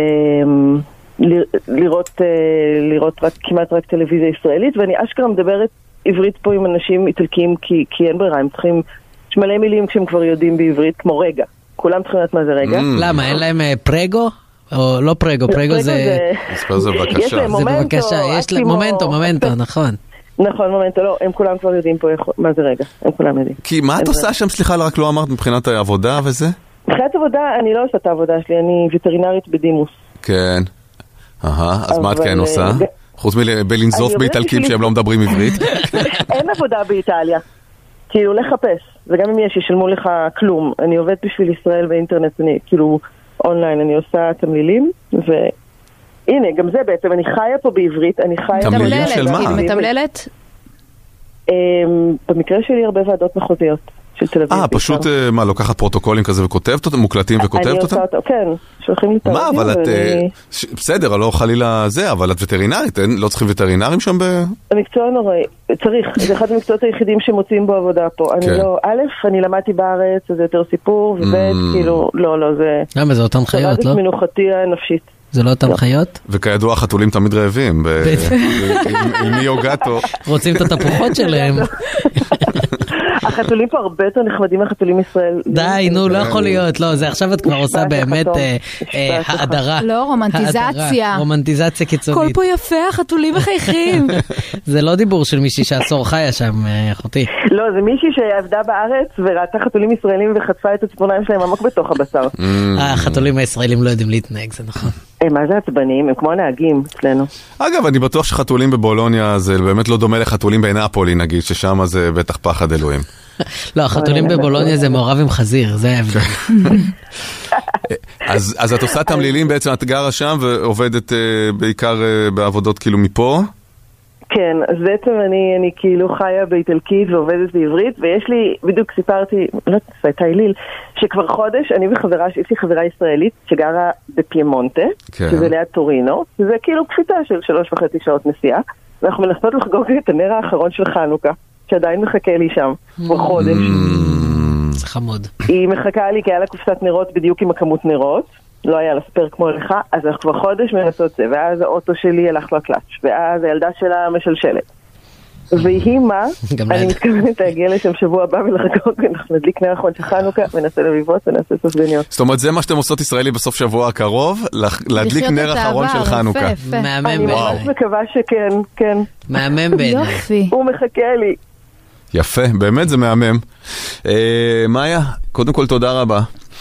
לראות כמעט רק טלוויזיה ישראלית, ואני אשכרה מדברת עברית פה עם אנשים איטלקיים, כי אין ברירה, הם צריכים, יש מלא מילים כשהם כבר יודעים בעברית, כמו רגע. כולם צריכים לדעת מה זה רגע. למה? אין להם פרגו? או לא פרגו, פרגו זה... מספר זה בבקשה. יש להם מומנטו, יש להם מומנטו, נכון. נכון, מומנטו, לא, הם כולם כבר יודעים פה מה זה רגע, הם כולם יודעים. כי מה את עושה שם, סליחה, רק לא אמרת מבחינת העבודה וזה? מבחינת עבודה, אני לא עושה את העבודה שלי, אני וטרינרית בדימוס. כן. אז מה את כן עושה? חוץ מלנזוף באיטלקים שהם לא מדברים עברית. אין עבודה באיטליה. כאילו, לחפש. וגם אם יש, ישלמו לך כלום. אני עובד בשביל ישראל באינטרנט, אני כאילו אונליין, אני עושה תמלילים, והנה, גם זה בעצם, אני חיה פה בעברית, אני חיה... תמלילים של מה? מתמללת? במקרה שלי הרבה ועדות מחוזיות. פשוט מה, לוקחת פרוטוקולים כזה וכותבת אותם, מוקלטים וכותבת אותם? אני עושה אותו, כן, שולחים לי מה, אבל את, בסדר, לא חלילה זה, אבל את וטרינרית, לא צריכים וטרינרים שם המקצוע נוראי, צריך, זה אחד המקצועות היחידים שמוצאים בו עבודה פה. אני לא, א', אני למדתי בארץ, זה יותר סיפור, וב', כאילו, לא, זה... למה, זה אותם חיות, לא? זה מנוחתי הנפשית. זה לא אותם חיות? וכידוע, החתולים תמיד רעבים, עם מיו גאטו. רוצים את התפוחות שלהם. החתולים פה הרבה יותר נחמדים מהחתולים ישראל. די, נו, לא יכול להיות, לא, זה עכשיו את כבר עושה באמת האדרה. לא, רומנטיזציה. רומנטיזציה קיצונית. כל פה יפה, החתולים מחייכים. זה לא דיבור של מישהי שעשור חיה שם, אחותי. לא, זה מישהי שעבדה בארץ וראתה חתולים ישראלים וחטפה את הציפורניים שלהם עמוק בתוך הבשר. החתולים הישראלים לא יודעים להתנהג, זה נכון. מה זה עצבנים? הם כמו נהגים אצלנו. אגב, אני בטוח שחתולים בבולוניה זה באמת לא דומה לחתולים בנאפולי, נגיד, ששם זה בטח פחד אלוהים. לא, החתולים בבולוניה זה מעורב עם חזיר, זה ההבדל. אז את עושה תמלילים בעצם, את גרה שם ועובדת בעיקר בעבודות כאילו מפה? כן, אז בעצם אני כאילו חיה באיטלקית ועובדת בעברית, ויש לי, בדיוק סיפרתי, לא יודעת, הייתה איליל, שכבר חודש, אני וחברה, יש לי חברה ישראלית שגרה בפיימונטה, שזה ליד טורינו, זה כאילו קפיצה של 3.5 שעות נסיעה, ואנחנו מנסות לחגוג את הנר האחרון של חנוכה, שעדיין מחכה לי שם, כבר חודש. זה חמוד. היא מחכה לי כי היה לה קופסת נרות בדיוק עם הכמות נרות, לא היה לה ספר כמו לך, אז אנחנו כבר חודש מנסות זה, ואז האוטו שלי הלך לו הקלאץ', ואז הילדה שלה משלשלת. והיא מה? אני מתכוונת להגיע לשם שבוע הבא ולחגוג, אנחנו נדליק נר אחרון של חנוכה, ונעשה לביבות ונעשה סופגניות. זאת אומרת, זה מה שאתם עושות ישראלי בסוף שבוע הקרוב, להדליק נר אחרון של חנוכה. מהמם. אני ממש מקווה שכן, כן. מהמם בעיניי. הוא מחכה לי. יפה, באמת זה מהמם. מאיה, קודם כל תודה רבה.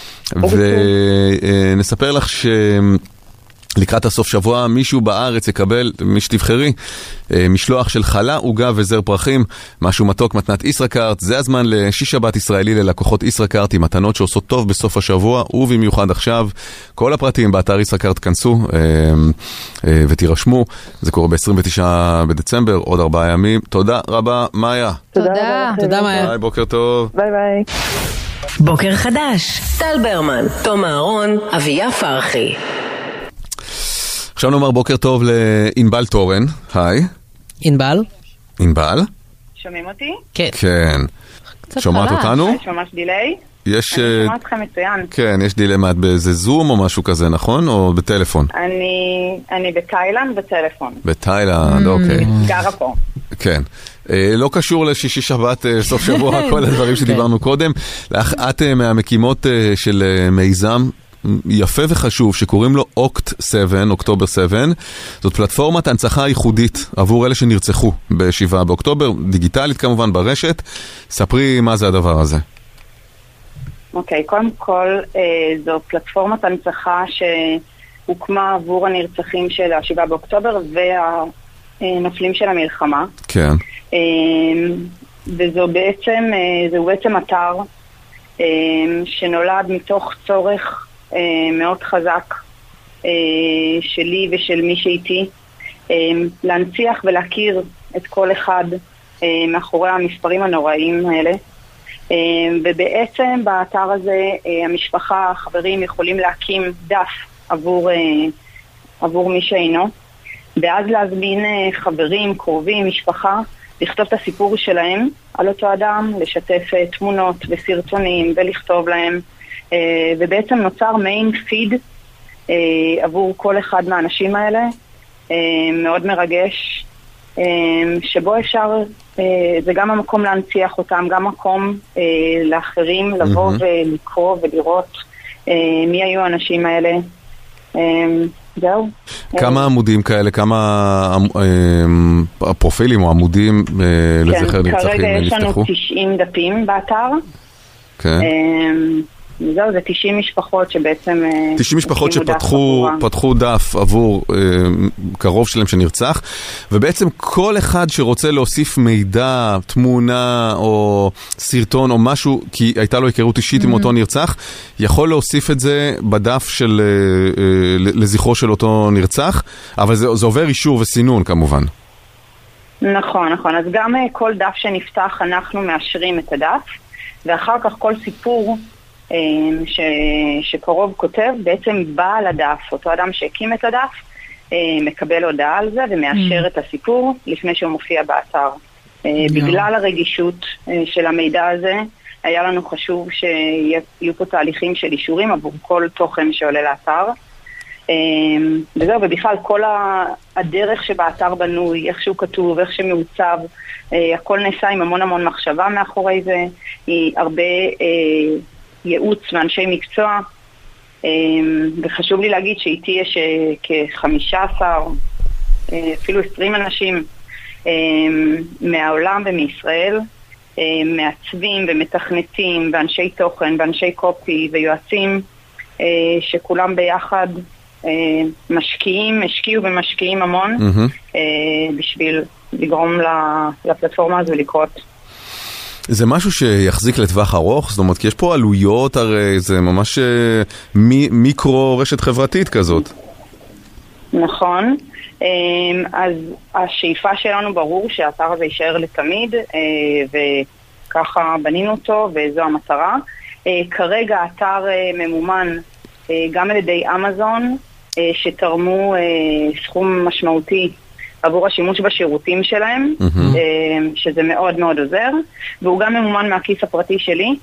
ונספר לך לקראת הסוף שבוע מישהו בארץ יקבל, מי שתבחרי, משלוח של חלה, עוגה וזר פרחים, משהו מתוק, מתנת ישראכרט. זה הזמן לשיש שבת ישראלי ללקוחות ישראכרט עם מתנות שעושות טוב בסוף השבוע ובמיוחד עכשיו. כל הפרטים באתר ישראכרט, כנסו ותירשמו. זה קורה ב-29 בדצמבר, עוד 4 ימים. תודה רבה, מאיה. תודה מאיה. ביי, בוקר טוב. ביי ביי. בוקר חדש, טל ברמן, תום אהרון, אביה פרחי. עכשיו נאמר בוקר טוב לאינבל תורן. היי. אינבל? אינבל? שומעים אותי? כן. כן. שומעת אותנו? יש ממש דילי? יש... אני שומעת אתכם מצוין. כן, יש דילמה באיזה זום או משהו כזה, נכון? או בטלפון? אני בתאילנד בטלפון. בתאילנד, אוקיי. גרה פה. כן. לא קשור לשישי שבת, סוף שבוע, כל הדברים שדיברנו קודם. את מהמקימות של מיזם יפה וחשוב שקוראים לו אוקט 7, אוקטובר 7. זאת פלטפורמת הנצחה ייחודית עבור אלה שנרצחו ב7 באוקטובר, דיגיטלית כמובן ברשת. ספרי מה זה הדבר הזה. אוקיי, קודם כל זו פלטפורמת הנצחה שהוקמה עבור הנרצחים של 7 באוקטובר והנופלים של המלחמה. כן. וזו בעצם אתר שנולד מתוך צורך מאוד חזק שלי ושל מי שאיתי, להנציח ולהכיר את כל אחד מאחורי המספרים הנוראים האלה. ובעצם באתר הזה המשפחה, החברים יכולים להקים דף עבור מי שאינו, ואז להזמין חברים, קרובים, משפחה, לכתוב את הסיפור שלהם על אותו אדם, לשתף תמונות וסרטונים ולכתוב להם, ובעצם נוצר מיין פיד עבור כל אחד מהאנשים האלה, מאוד מרגש, שבו אפשר, זה גם המקום להנציח אותם, גם מקום לאחרים לבוא ולקרוא ולראות מי היו האנשים האלה. זהו. כמה עמודים כאלה, כמה הפרופילים או עמודים לזכר נרצחים נפתחו? כרגע יש לנו 90 דפים באתר. כן. זהו, זה 90 משפחות שבעצם 90 משפחות שפתחו דף עבור קרוב שלהם שנרצח, ובעצם כל אחד שרוצה להוסיף מידע, תמונה או סרטון או משהו, כי הייתה לו היכרות אישית עם אותו נרצח, יכול להוסיף את זה בדף של לזכרו של אותו נרצח, אבל זה עובר אישור וסינון כמובן. נכון. אז גם כל דף שנפתח אנחנו מאשרים את הדף, ואחר כך כל סיפור שקרוב כותב בעצם בא לדף. אותו אדם שהקים את הדף מקבל הודעה על זה ומאשר את הסיפור לפני שהוא מופיע באתר. בגלל הרגישות של המידע הזה היה לנו חשוב שיהיו פה תהליכים של אישורים עבור כל תוכן שעולה לאתר. וזהו, ובכלל כל הדרך שבאתר בנוי, איך שהוא כתוב, איך שמעוצב, הכל נעשה עם המון מחשבה מאחורי זה, היא הרבה ייעוץ מאנשי מקצוע, וחשוב לי להגיד שאיתי יש כ-15, אפילו 20 אנשים מהעולם ומישראל, מעצבים ומתכנתים ואנשי תוכן ואנשי קופי ויועצים, שכולם ביחד השקיעו ומשקיעים המון בשביל לגרום לפלטפורמה הזו לקרות. זה משהו שיחזיק לטווח ארוך? זאת אומרת, כי יש פה עלויות, הרי זה ממש מיקרו רשת חברתית כזאת. נכון. אז השאיפה שלנו ברור שהאתר הזה יישאר לתמיד, וככה בנינו אותו, וזו המטרה. כרגע האתר ממומן גם על ידי אמזון, שתרמו סכום משמעותי עבור השימוש בשירותים שלהם, שזה מאוד עוזר, והוא גם ממומן מהכיס הפרטי שלי,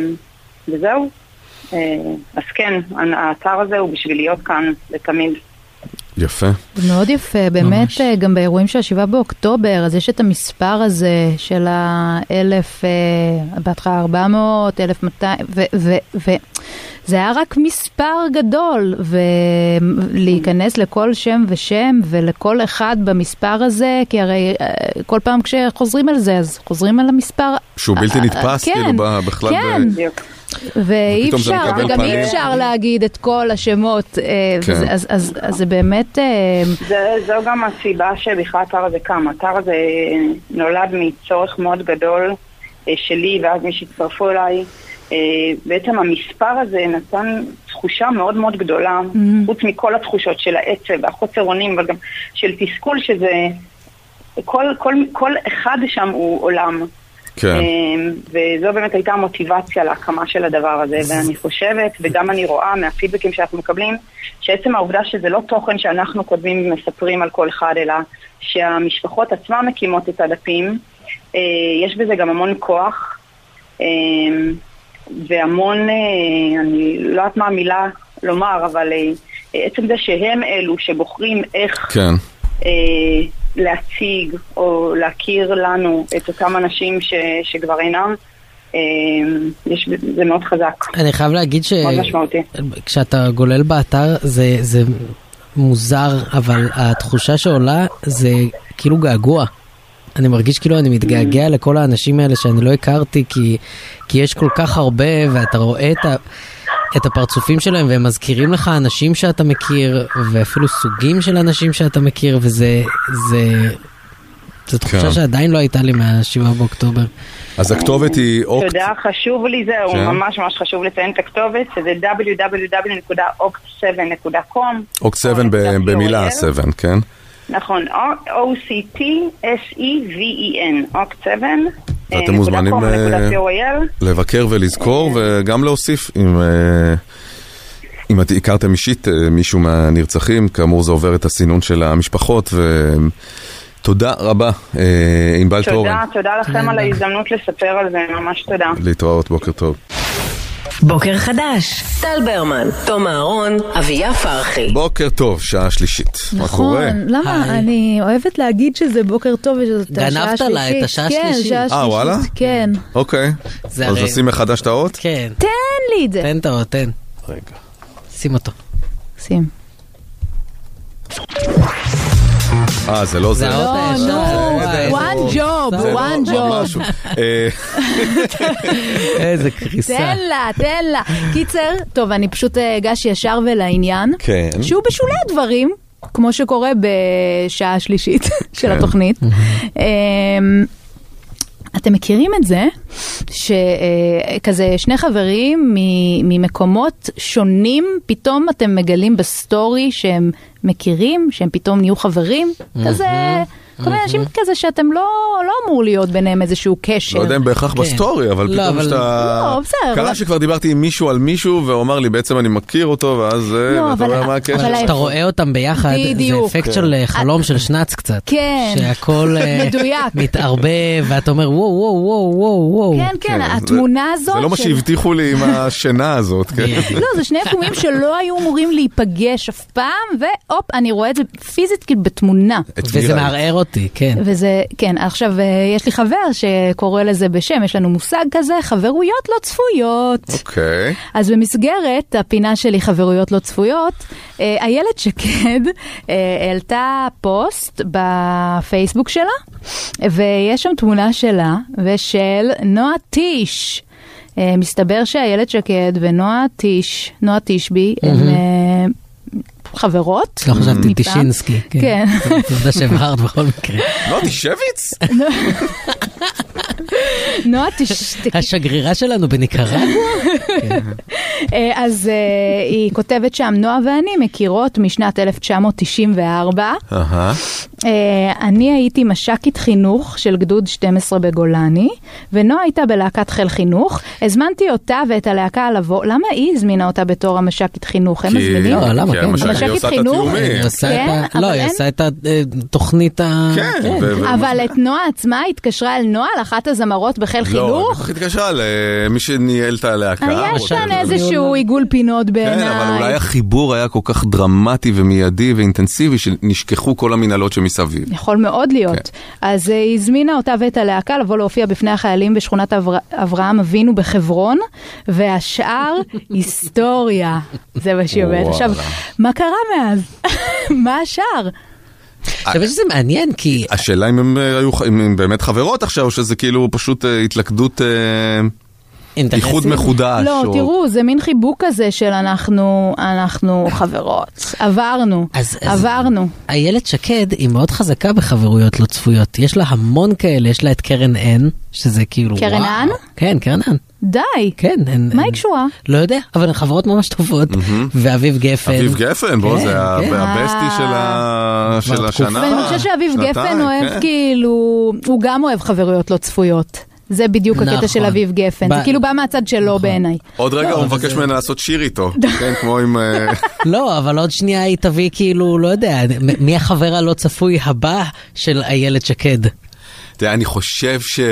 וזהו. אז כן, האתר הזה הוא בשביל להיות כאן לתמיד. יפה. זה מאוד יפה, באמת גם באירועים של 7 באוקטובר, אז יש את המספר הזה של 1,000, בהתחלה 400, 1,200, וזה היה רק מספר גדול, ולהיכנס לכל שם ושם, ולכל אחד במספר הזה, כי הרי כל פעם כשחוזרים על זה, אז חוזרים על המספר. שהוא בלתי נתפס, כאילו בכלל. כן, ואי אפשר, גם אי אפשר להגיד את כל השמות, אז זה באמת... זו גם הסיבה שבכלל האתר הזה קם. האתר הזה נולד מצורך מאוד גדול שלי, ואז מי שהצטרפו אליי, בעצם המספר הזה נתן תחושה מאוד מאוד גדולה, חוץ מכל התחושות של העצב, החוסר אונים, אבל גם של תסכול, שזה כל אחד שם הוא עולם. כן. וזו באמת הייתה המוטיבציה להקמה של הדבר הזה, ואני חושבת, וגם אני רואה מהפידבקים שאנחנו מקבלים, שעצם העובדה שזה לא תוכן שאנחנו כותבים ומספרים על כל אחד, אלא שהמשפחות עצמם מקימות את הדפים, יש בזה גם המון כוח, והמון, אני לא יודעת מה המילה לומר, אבל עצם זה שהם אלו שבוחרים איך... כן. להציג או להכיר לנו את אותם אנשים שכבר אינם, זה מאוד חזק. אני חייב להגיד כשאתה גולל באתר זה מוזר, אבל התחושה שעולה זה כאילו געגוע. אני מרגיש כאילו אני מתגעגע לכל האנשים האלה שאני לא הכרתי, כי יש כל כך הרבה, ואתה רואה את הפרצופים שלהם, והם מזכירים לך אנשים שאתה מכיר, ואפילו סוגים של אנשים שאתה מכיר, זו תחושה שעדיין לא הייתה לי מה-7 באוקטובר. אז הכתובת היא... תודה, חשוב לי זהו, ממש ממש חשוב לציין את הכתובת, שזה www.oct7.com. oct7 במילה 7, כן? נכון, O-C-T-S-E-V-E-N, oct7. ואתם מוזמנים לבקר ולזכור, וגם להוסיף, אם הכרתם אישית מישהו מהנרצחים, כאמור זה עובר את הסינון של המשפחות, ותודה רבה, ענבל תורן. תודה לכם על ההזדמנות לספר על זה, ממש תודה. להתראות, בוקר טוב. בוקר חדש, טל ברמן, תום אהרון, אביה פרחי. בוקר טוב, שעה שלישית. מה קורה? נכון, למה? אני אוהבת להגיד שזה בוקר טוב ושזאת השעה השלישית. גנבת לה את השעה השלישית. וואלה? כן. אוקיי. אז נשים מחדש את האות? כן. תן לי את זה. תן את האות, תן. רגע. שים אותו. שים. זה לא זה. לא, one job. איזה קריסה. תן לה. קיצר, טוב, אני פשוט אגש ישר ולעניין. כן. שהוא בשולי הדברים, כמו שקורה בשעה השלישית של התוכנית. אתם מכירים את זה, שכזה שני חברים ממקומות שונים, פתאום אתם מגלים בסטורי שהם מכירים, שהם פתאום נהיו חברים, כזה, כל מיני אנשים כזה שאתם לא אמור להיות ביניהם איזשהו קשר. לא יודע אם בהכרח בסטורי, אבל פתאום שאתה... קרה שכבר דיברתי עם מישהו על מישהו, והוא אמר לי בעצם אני מכיר אותו, ואז אתה אומר מה הקשר. כשאתה רואה אותם ביחד, זה אפקט של חלום של שנץ קצת. כן. שהכל מתערבב, ואתה אומר וואו, וואו, וואו, וואו. כן, כן, התמונה הזאת... זה לא מה שהבטיחו לי עם השינה הזאת. לא, זה שני יקומים שלא היו אמורים להיפגש אף פעם, והופ, אני רואה את זה פיזית כאילו בתמונה. וזה מערער אותי, כן. וזה, כן, עכשיו יש לי חבר שקורא לזה בשם, יש לנו מושג כזה, חברויות לא צפויות. אוקיי. אז במסגרת הפינה שלי חברויות לא צפויות, איילת שקד העלתה פוסט בפייסבוק שלה, ויש שם תמונה שלה ושל נועה טיש. מסתבר שאיילת שקד ונועה תשבי הם חברות. לא חשבתי טישינסקי. כן. תודה שבהרת בכל מקרה. לא, טישביץ? נועה השגרירה שלנו בניקרגואה. אז היא כותבת שם, נועה ואני מכירות משנת 1994, אני הייתי מש"קית חינוך של גדוד 12 בגולני, ונועה הייתה בלהקת חיל חינוך. הזמנתי אותה ואת הלהקה לבוא. למה היא הזמינה אותה בתור המש"קית חינוך? הם מזמינים? לא, למה? המש"קית חינוך? לא, היא עושה את התוכנית ה... אבל את נועה עצמה התקשרה אל נועה, לאחת הזמרות בחיל חינוך? לא, היא התקשרה למי שניהל את הלהקה. יש כאן איזשהו עיגול פינות בעיניי. כן, אבל אולי החיבור היה כל כך דרמטי ומיידי ואינטנסיבי, שנשכחו כל המנהלות שמסביב. יכול מאוד להיות. אז היא הזמינה אותה ואת הלהקה לבוא להופיע בפני החיילים בשכונת אברהם אבינו בחברון, והשאר היסטוריה. זה מה שהיא אומרת. עכשיו, מה קרה מאז? מה השאר? עכשיו שזה מעניין כי... השאלה אם הם באמת חברות עכשיו, או שזה כאילו פשוט התלכדות... איחוד מחודש. לא, תראו, זה מין חיבוק כזה של אנחנו חברות. עברנו. איילת שקד היא מאוד חזקה בחברויות לא צפויות. יש לה המון כאלה, יש לה את קרן אן, שזה כאילו... קרן אן? כן, קרן אן. די. כן. מה היא קשורה? לא יודע, אבל הן חברות ממש טובות. ואביב גפן. אביב גפן, בוא, זה הבסטי של השנה. ואני חושב שאביב גפן אוהב כאילו, הוא גם אוהב חברויות לא צפויות. זה בדיוק הקטע של אביב גפן, זה כאילו בא מהצד שלו בעיניי. עוד רגע הוא מבקש ממנה לעשות שיר איתו, כן, כמו עם... לא, אבל עוד שנייה היא תביא כאילו, לא יודע, מי החבר הלא צפוי הבא של איילת שקד? תראה, אני חושב ש...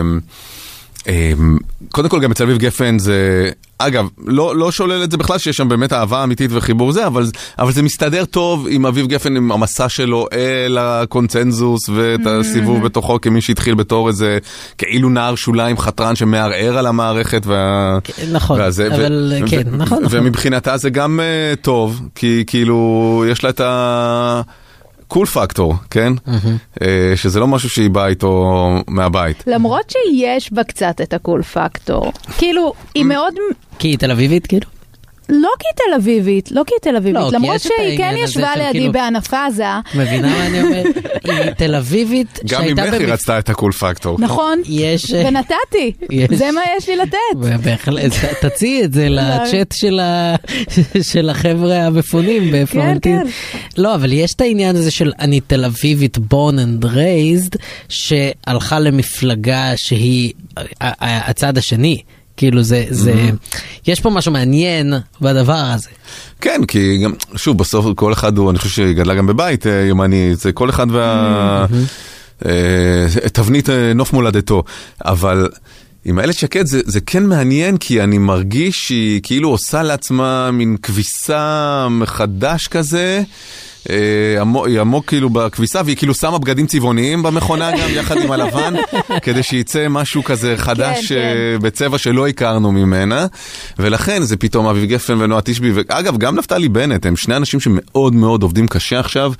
קודם כל גם אצל אביב גפן זה... אגב, לא שולל את זה בכלל שיש שם באמת אהבה אמיתית וחיבור זה, אבל זה מסתדר טוב עם אביב גפן, עם המסע שלו אל הקונצנזוס ואת הסיבוב בתוכו, כמי שהתחיל בתור איזה כאילו נער שוליים חתרן שמערער על המערכת. נכון, אבל כן, נכון. ומבחינתה זה גם טוב, כי כאילו יש לה את ה... קול פקטור, כן? שזה לא משהו שהיא באה איתו מהבית. למרות שיש בה קצת את הקול פקטור. כאילו, היא מאוד... כי היא תל אביבית, כאילו? לא כי תל אביבית, למרות שהיא כן ישבה לידי בענפזה. מבינה מה אני אומר? היא תל אביבית גם ממך היא רצתה את הקול פקטור. נכון, ונתתי, זה מה יש לי לתת. תציעי את זה לצ'אט של החבר'ה המפונים בפלורנטין. לא, אבל יש את העניין הזה של אני תל אביבית born and raised, שהלכה למפלגה שהיא הצד השני. כאילו יש פה משהו מעניין בדבר הזה. כן, כי גם, שוב, בסוף כל אחד הוא, אני חושב שהיא גדלה גם בבית ימני, זה כל אחד תבנית נוף מולדתו, אבל עם איילת שקד זה כן מעניין, כי אני מרגיש שהיא כאילו עושה לעצמה מין כביסה מחדש כזה, היא עמוק כאילו בכביסה, והיא כאילו שמה בגדים צבעוניים במכונה גם יחד עם הלבן, כדי שיצא משהו כזה חדש בצבע שלא הכרנו ממנה, ולכן זה פתאום אביב גפן ונועה תשבי, ואגב גם נפתלי בנט, הם שני אנשים שמאוד מאוד עובדים קשה עכשיו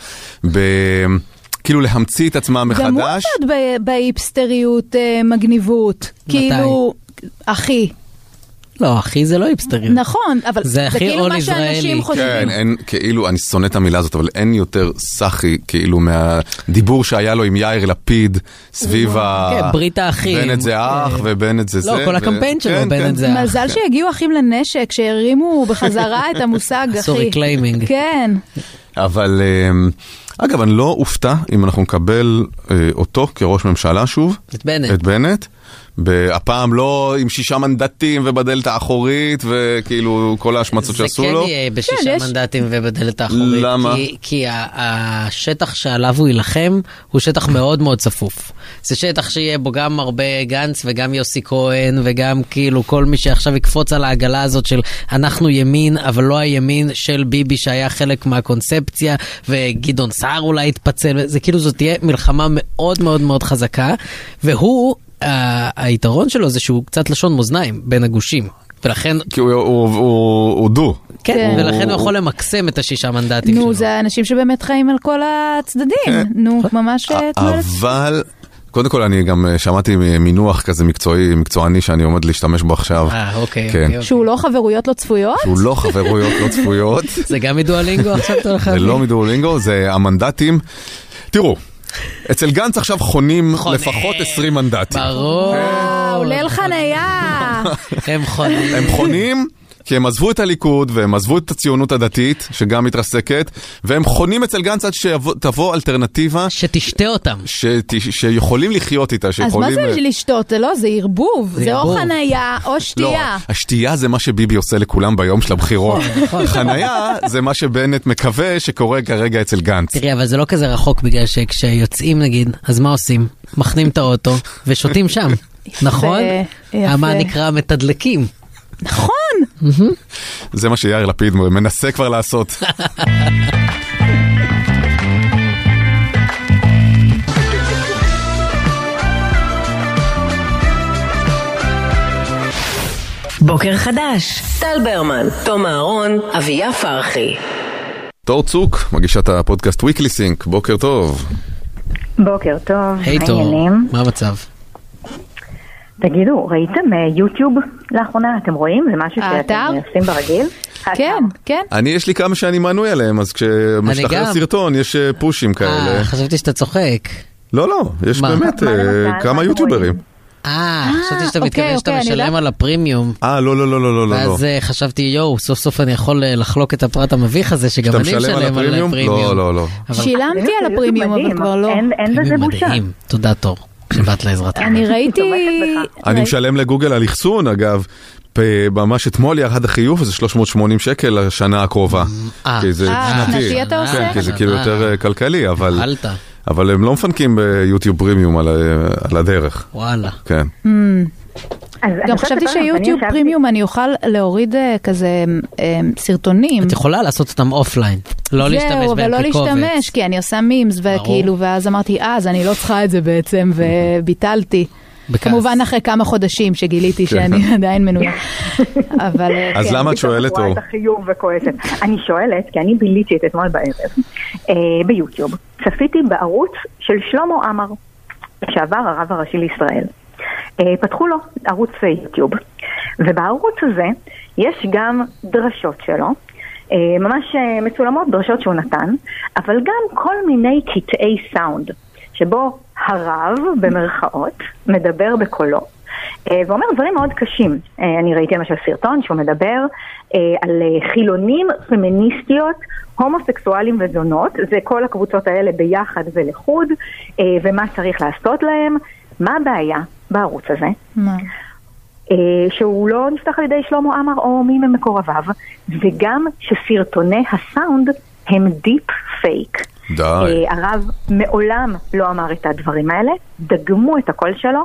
כאילו להמציא את עצמם מחדש. גם הוא קצת בהיפסטריות מגניבות, כאילו אחי. לא, אחי זה לא היפסטריות. נכון, אבל זה כאילו מה שאנשים חושבים. כן, כאילו, אני שונא את המילה הזאת, אבל אין יותר סחי, כאילו, מהדיבור שהיה לו עם יאיר לפיד, סביב ברית האחים. בנט זה אח, ובנט זה זה. לא, כל הקמפיין שלו, בנט זה אח. מזל שיגיעו אחים לנשק, שהרימו בחזרה את המושג אחי. סורי קליימינג. כן. אבל, אגב, אני לא אופתע אם אנחנו נקבל אותו כראש ממשלה שוב. את בנט. הפעם לא עם 6 מנדטים ובדלת האחורית וכאילו כל ההשמצות שעשו לו. זה כן יהיה ב6 מנדטים ובדלת האחורית. למה? כי השטח שעליו הוא ילחם הוא שטח מאוד מאוד צפוף. זה שטח שיהיה בו גם הרבה גנץ וגם יוסי כהן וגם כאילו כל מי שעכשיו יקפוץ על העגלה הזאת של אנחנו ימין אבל לא הימין של ביבי שהיה חלק מהקונספציה וגדעון סער אולי יתפצל. זה כאילו זאת תהיה מלחמה מאוד מאוד מאוד חזקה והוא היתרון שלו זה שהוא קצת לשון מאזניים בין הגושים, ולכן... כי הוא דו. כן, ולכן הוא יכול למקסם את 6 מנדטים שלו. נו, זה אנשים שבאמת חיים על כל הצדדים. נו, ממש... אבל... קודם כל אני גם שמעתי מינוח כזה מקצועני שאני עומד להשתמש בו עכשיו. אוקיי. שהוא לא חברויות לא צפויות? שהוא לא חברויות לא צפויות. זה גם מדואלינגו עכשיו? זה לא מדואלינגו, זה המנדטים. תראו. אצל גנץ עכשיו חונים לפחות 20 מנדטים. ברור. ליל חניה. הם חונים. הם חונים כי הם עזבו את הליכוד, והם עזבו את הציונות הדתית, שגם מתרסקת, והם חונים אצל גנץ עד שתבוא אלטרנטיבה. שתשתה אותם. שיכולים לחיות איתה. אז מה זה לשתות? לא, זה ערבוב. זה או חנייה או שתייה. לא, השתייה זה מה שביבי עושה לכולם ביום של הבחירות. חנייה זה מה שבנט מקווה שקורה כרגע אצל גנץ. תראי, אבל זה לא כזה רחוק, בגלל שכשיוצאים נגיד, אז מה עושים? מכנים את האוטו ושותים שם. נכון? מה נקרא מתדלקים. נכון. זה מה שיאיר לפיד מנסה כבר לעשות. בוקר חדש, טל ברמן, תום אהרון, אביה פרחי. תור צוק, מגישת הפודקאסט Weekly Sync, בוקר טוב. בוקר טוב. היי תור, מה המצב? תגידו, ראיתם יוטיוב לאחרונה? אתם רואים? זה משהו שאתם עושים ברגיל? כן, כן. אני יש לי כמה שאני מנוי עליהם, אז כשמשתחרר סרטון יש פושים כאלה. חשבתי שאתה צוחק. לא, יש באמת כמה יוטיוברים. חשבתי שאתה מתכוון שאתה משלם על הפרימיום. לא. ואז חשבתי, סוף סוף אני יכול לחלוק את הפרט המביך הזה, שגם אני משלם על הפרימיום. לא. שילמתי על הפרימיום, אבל כבר לא. אין בזה בושה. תודה תור, שבאת לעזרתך. אני ראיתי... אני משלם לגוגל על אחסון, אגב. ממש אתמול ירד החיוב, זה 380 שקל לשנה הקרובה. שנתי אתה עושה? כן, כי זה כאילו יותר כלכלי, אבל הם לא מפנקים ביוטיוב פרימיום על הדרך. וואלה. כן. גם חשבתי שיוטיוב פרימיום אני אוכל להוריד כזה סרטונים. את יכולה לעשות אותם אופליין. לא להשתמש בהם כקובץ. ולא להשתמש, כי אני עושה מימס, וכאילו, ואז אמרתי, אז אני לא צריכה את זה בעצם, וביטלתי. כמובן אחרי כמה חודשים שגיליתי שאני עדיין מנויה. אז למה את שואלת או? אני שואלת, כי אני ביליתי את אתמול בערב ביוטיוב. צפיתי בערוץ של שלמה עמר, שעבר הרב הראשי לישראל. פתחו לו ערוץ יוטיוב, ובערוץ הזה יש גם דרשות שלו, ממש מצולמות, דרשות שהוא נתן, אבל גם כל מיני קטעי סאונד, שבו הרב, במרכאות, מדבר בקולו, ואומר דברים מאוד קשים. אני ראיתי למשל סרטון שהוא מדבר על חילונים, פמיניסטיות, הומוסקסואלים וזונות, זה כל הקבוצות האלה ביחד ולחוד, ומה צריך לעשות להם. מה הבעיה בערוץ הזה? מה? שהוא לא נפתח על ידי שלמה עמר או מי ממקורביו, וגם שסרטוני הסאונד הם דיפ פייק. הרב מעולם לא אמר את הדברים האלה, דגמו את הקול שלו,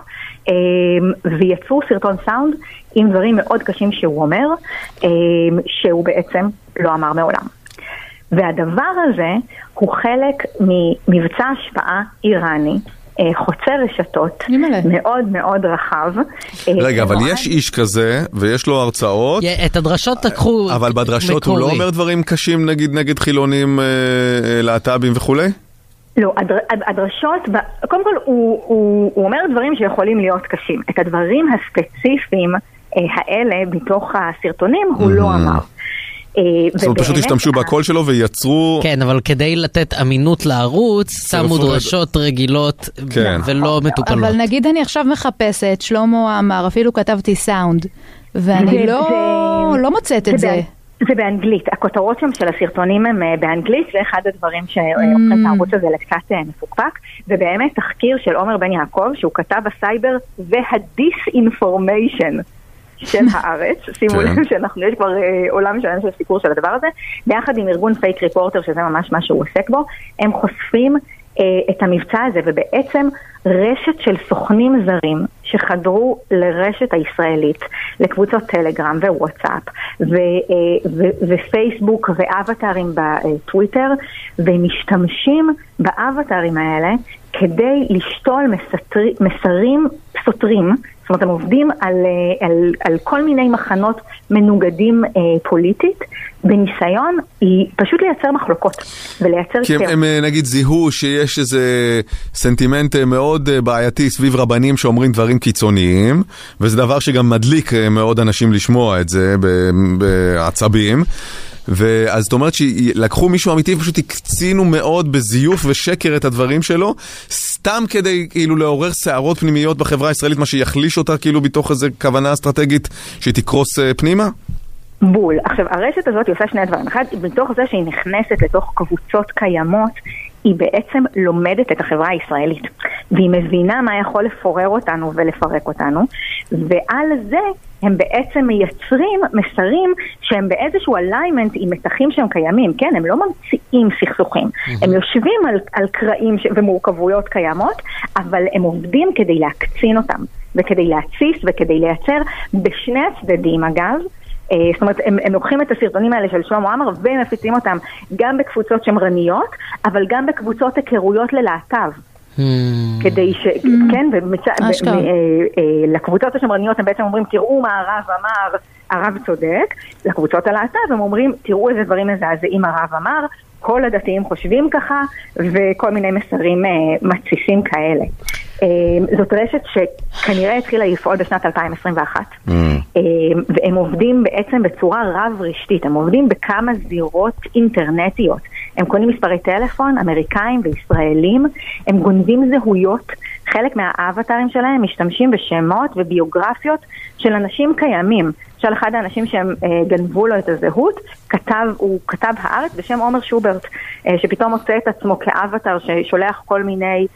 ויצרו סרטון סאונד עם דברים מאוד קשים שהוא אומר, שהוא בעצם לא אמר מעולם. והדבר הזה הוא חלק ממבצע השפעה איראני, חוצה רשתות, מאוד מאוד רחב. רגע, אבל יש איש כזה, ויש לו הרצאות. את הדרשות תקחו. אבל בדרשות הוא לא אומר דברים קשים נגד חילונים, להט"בים וכו'? לא, הדרשות, קודם כל הוא אומר דברים שיכולים להיות קשים. את הדברים הספציפיים האלה בתוך הסרטונים הוא לא אמר. זאת אומרת, פשוט השתמשו בקול שלו ויצרו... כן, אבל כדי לתת אמינות לערוץ, שמו דרשות רגילות ולא מטופלות. אבל נגיד אני עכשיו מחפשת, שלמה אמר, אפילו כתבתי סאונד, ואני לא מוצאת את זה. זה באנגלית, הכותרות שם של הסרטונים הם באנגלית, זה אחד הדברים שהופכים את הערוץ הזה לקצת מפוקפק, ובאמת תחקיר של עומר בן יעקב, שהוא כתב הסייבר והדיס-אינפורמיישן של הארץ, שימו לב שאנחנו, יש כבר עולם שלנו של סיפור של הדבר הזה, ביחד עם ארגון פייק ריפורטר, שזה ממש מה שהוא עוסק בו, הם חושפים את המבצע הזה, ובעצם רשת של סוכנים זרים שחדרו לרשת הישראלית, לקבוצות טלגרם ווואטסאפ ופייסבוק ואבטרים בטוויטר, ומשתמשים באבטרים האלה כדי לשתול מסרים סותרים. זאת אומרת, הם עובדים על כל מיני מחנות מנוגדים פוליטית, בניסיון פשוט לייצר מחלוקות ולייצר... כי הם נגיד זיהו שיש איזה סנטימנט מאוד בעייתי סביב רבנים שאומרים דברים קיצוניים, וזה דבר שגם מדליק מאוד אנשים לשמוע את זה בעצבים. ואז זאת אומרת שלקחו מישהו אמיתי ופשוט הקצינו מאוד בזיוף ושקר את הדברים שלו, סתם כדי כאילו לעורר שערות פנימיות בחברה הישראלית, מה שיחליש אותה כאילו בתוך איזו כוונה אסטרטגית שהיא תקרוס פנימה? בול. עכשיו, הרשת הזאת היא עושה שני דברים. אחד, בתוך זה שהיא נכנסת לתוך קבוצות קיימות, היא בעצם לומדת את החברה הישראלית. והיא מבינה מה יכול לפורר אותנו ולפרק אותנו, ועל זה הם בעצם מייצרים מסרים שהם באיזשהו אליימנט עם מתחים שהם קיימים, כן? הם לא ממציאים סכסוכים. הם יושבים על קרעים ומורכבויות קיימות, אבל הם עובדים כדי להקצין אותם, וכדי להציס וכדי לייצר בשני הצדדים, אגב. זאת אומרת, הם לוקחים את הסרטונים האלה של שלמה עמר ומפיצים אותם גם בקבוצות שמרניות, אבל גם בקבוצות היכרויות ללהט"ב. כדי ש... כן, לקבוצות השמרניות הם בעצם אומרים, תראו מה הרב אמר, הרב צודק. לקבוצות הלהט"ב הם אומרים, תראו איזה דברים מזעזעים הרב אמר, כל הדתיים חושבים ככה, וכל מיני מסרים מתסיסים כאלה. זאת רשת שכנראה התחילה לפעול בשנת 2021, והם עובדים בעצם בצורה רב רשתית, הם עובדים בכמה זירות אינטרנטיות, הם קונים מספרי טלפון, אמריקאים וישראלים, הם גונבים זהויות, חלק מהאבטרים שלהם משתמשים בשמות וביוגרפיות של אנשים קיימים, של אחד האנשים שהם גנבו לו את הזהות, הוא כתב הארץ בשם עומר שוברט, שפתאום מוצא את עצמו כאבטר ששולח כל מיני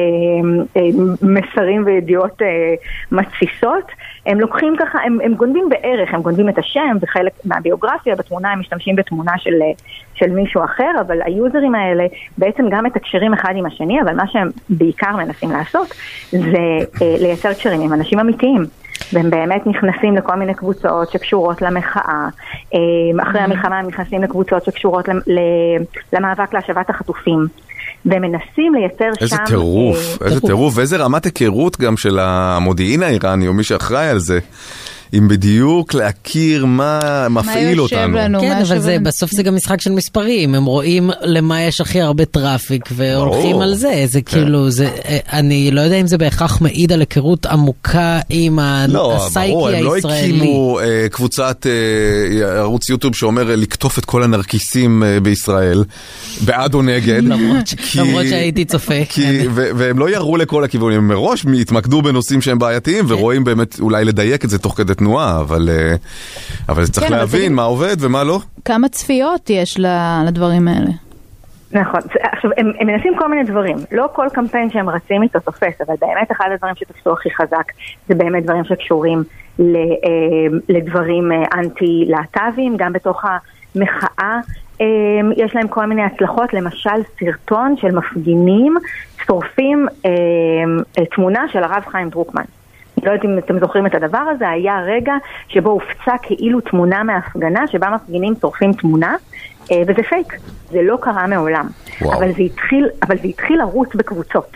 מסרים וידיעות מתסיסות. הם לוקחים ככה, הם גונבים בערך, הם גונבים את השם וחלק מהביוגרפיה, בתמונה הם משתמשים בתמונה של מישהו אחר, אבל היוזרים האלה בעצם גם מתקשרים אחד עם השני, אבל מה שהם בעיקר מנסים לעשות זה לייצר קשרים עם אנשים אמיתיים. והם באמת נכנסים לכל מיני קבוצות שקשורות למחאה, אחרי המלחמה הם נכנסים לקבוצות שקשורות למאבק להשבת החטופים, והם מנסים לייצר שם... איזה טירוף, ואיזה רמת היכרות גם של המודיעין האיראני, או מי שאחראי על זה, אם בדיוק להכיר מה מפעיל אותנו. כן, אבל בסוף זה גם משחק של מספרים, הם רואים למה יש הכי הרבה טראפיק והולכים על זה, זה כאילו, אני לא יודע אם זה בהכרח מעיד על היכרות עמוקה עם הסייקי הישראלי. לא, ברור, הם לא הקימו קבוצת ערוץ יוטיוב שאומר לקטוף את כל הנרקיסים בישראל, בעד או נגד. למרות שהייתי צופה. והם לא יראו לכל הכיוונים, הם מראש התמקדו בנושאים שהם בעייתיים, ורואים באמת אולי לדייק את זה תוך כדי תנועה, אבל צריך להבין מה עובד ומה לא. כמה צפיות יש לדברים האלה? נכון, עכשיו הם מנסים כל מיני דברים, לא כל קמפיין שהם רצים איתו תופס, אבל באמת אחד הדברים שתפסו הכי חזק זה באמת דברים שקשורים לדברים אנטי-להט"בים, גם בתוך המחאה יש להם כל מיני הצלחות, למשל סרטון של מפגינים שורפים תמונה של הרב חיים דרוקמן. לא יודעת אם אתם זוכרים את הדבר הזה, היה רגע שבו הופצה כאילו תמונה מהפגנה, שבה מפגינים שורפים תמונה, וזה פייק, זה לא קרה מעולם. אבל זה התחיל לרוץ בקבוצות.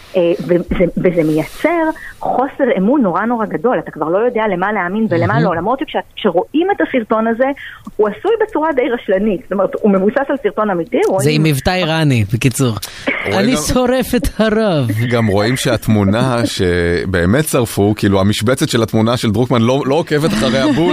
וזה מייצר חוסר אמון נורא נורא גדול, אתה כבר לא יודע למה להאמין ולמה לא, למרות שכשרואים את הסרטון הזה, הוא עשוי בצורה די רשלנית, זאת אומרת, הוא מבוסס על סרטון אמיתי. זה עם מבטא איראני, בקיצור. אני שורף את הרב. גם רואים שהתמונה שבאמת שרפו, כאילו המשבצת של התמונה של דרוקמן לא עוקבת אחרי הבול.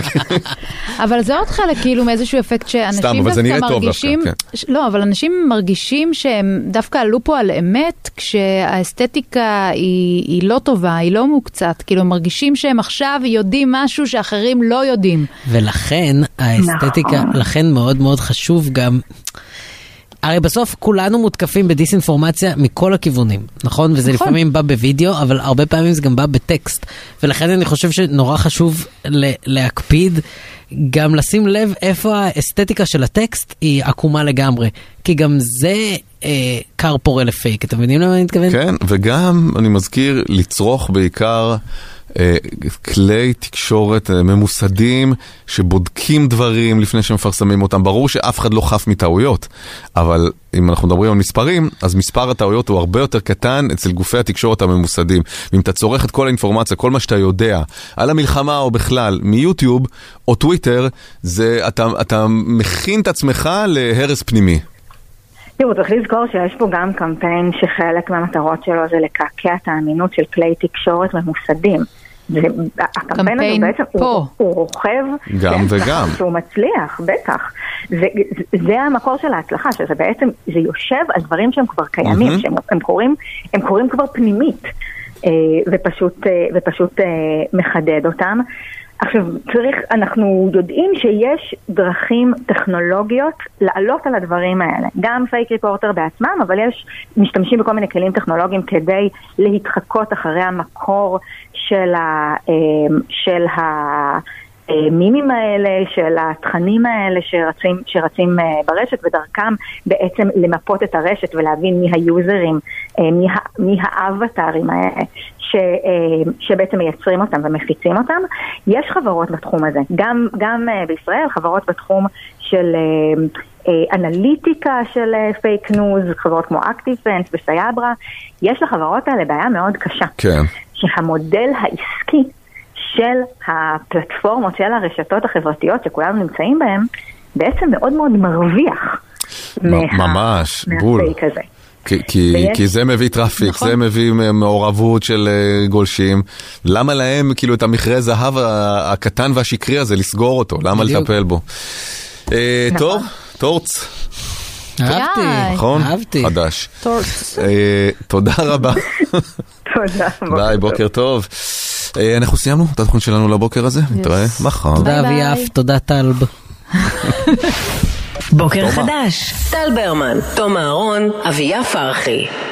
אבל זה עוד חלק כאילו מאיזשהו אפקט שאנשים דווקא מרגישים, לא, אבל אנשים מרגישים שהם דווקא עלו פה על אמת, האסתטיקה היא לא טובה, היא לא מוקצת, כאילו מרגישים שהם עכשיו יודעים משהו שאחרים לא יודעים. ולכן האסתטיקה, לכן מאוד מאוד חשוב גם, הרי בסוף כולנו מותקפים בדיסאינפורמציה מכל הכיוונים, נכון? וזה לפעמים בא בווידאו, אבל הרבה פעמים זה גם בא בטקסט, ולכן אני חושב שנורא חשוב להקפיד, גם לשים לב איפה האסתטיקה של הטקסט היא עקומה לגמרי, כי גם זה קר פורה לפייק, אתם מבינים למה אני מתכוון? כן, וגם אני מזכיר לצרוך בעיקר כלי תקשורת ממוסדים שבודקים דברים לפני שמפרסמים אותם. ברור שאף אחד לא חף מטעויות, אבל אם אנחנו מדברים על מספרים, אז מספר הטעויות הוא הרבה יותר קטן אצל גופי התקשורת הממוסדים. ואם אתה צורך את כל האינפורמציה, כל מה שאתה יודע על המלחמה או בכלל מיוטיוב או טוויטר, אתה מכין את עצמך להרס פנימי. תראו, צריך לזכור שיש פה גם קמפיין שחלק מהמטרות שלו זה לקעקע את האמינות של כלי תקשורת ממוסדים. הקמפיין הזה בעצם הוא רוכב, גם וגם. שהוא מצליח, בטח. זה המקור של ההצלחה, שזה בעצם, זה יושב על דברים שהם כבר קיימים, שהם קוראים כבר פנימית, ופשוט מחדד אותם. עכשיו, אנחנו יודעים שיש דרכים טכנולוגיות לעלות על הדברים האלה. גם פייק ריפורטר בעצמם, אבל משתמשים בכל מיני כלים טכנולוגיים כדי להתחקות אחרי המקור של המימים האלה, של התכנים האלה שרצים ברשת, ודרכם בעצם למפות את הרשת ולהבין מי היוזרים, מי האבטרים האלה. שבעצם מייצרים אותם ומפיצים אותם. יש חברות בתחום הזה, גם בישראל, חברות בתחום של אנליטיקה של פייק ניוז, חברות כמו אקטיבסנס וסייאברה. יש לחברות האלה בעיה מאוד קשה. כן. שהמודל העסקי של הפלטפורמות, של הרשתות החברתיות שכולנו נמצאים בהם, בעצם מאוד מאוד מרוויח ממש, בול. מהפייק הזה. כי זה מביא טראפיק, זה מביא מעורבות של גולשים. למה להם כאילו את המכרה זהב הקטן והשקרי הזה לסגור אותו? למה לטפל בו? תורץ. אהבתי, נכון? אהבתי. חדש. תורץ. תודה רבה. תודה. ביי, בוקר טוב. אנחנו סיימנו את התוכנית שלנו לבוקר הזה. נתראה מחר. תודה אביאף, תודה טלב. בוקר חדש, טל ברמן, תום אהרון, אביה פרחי.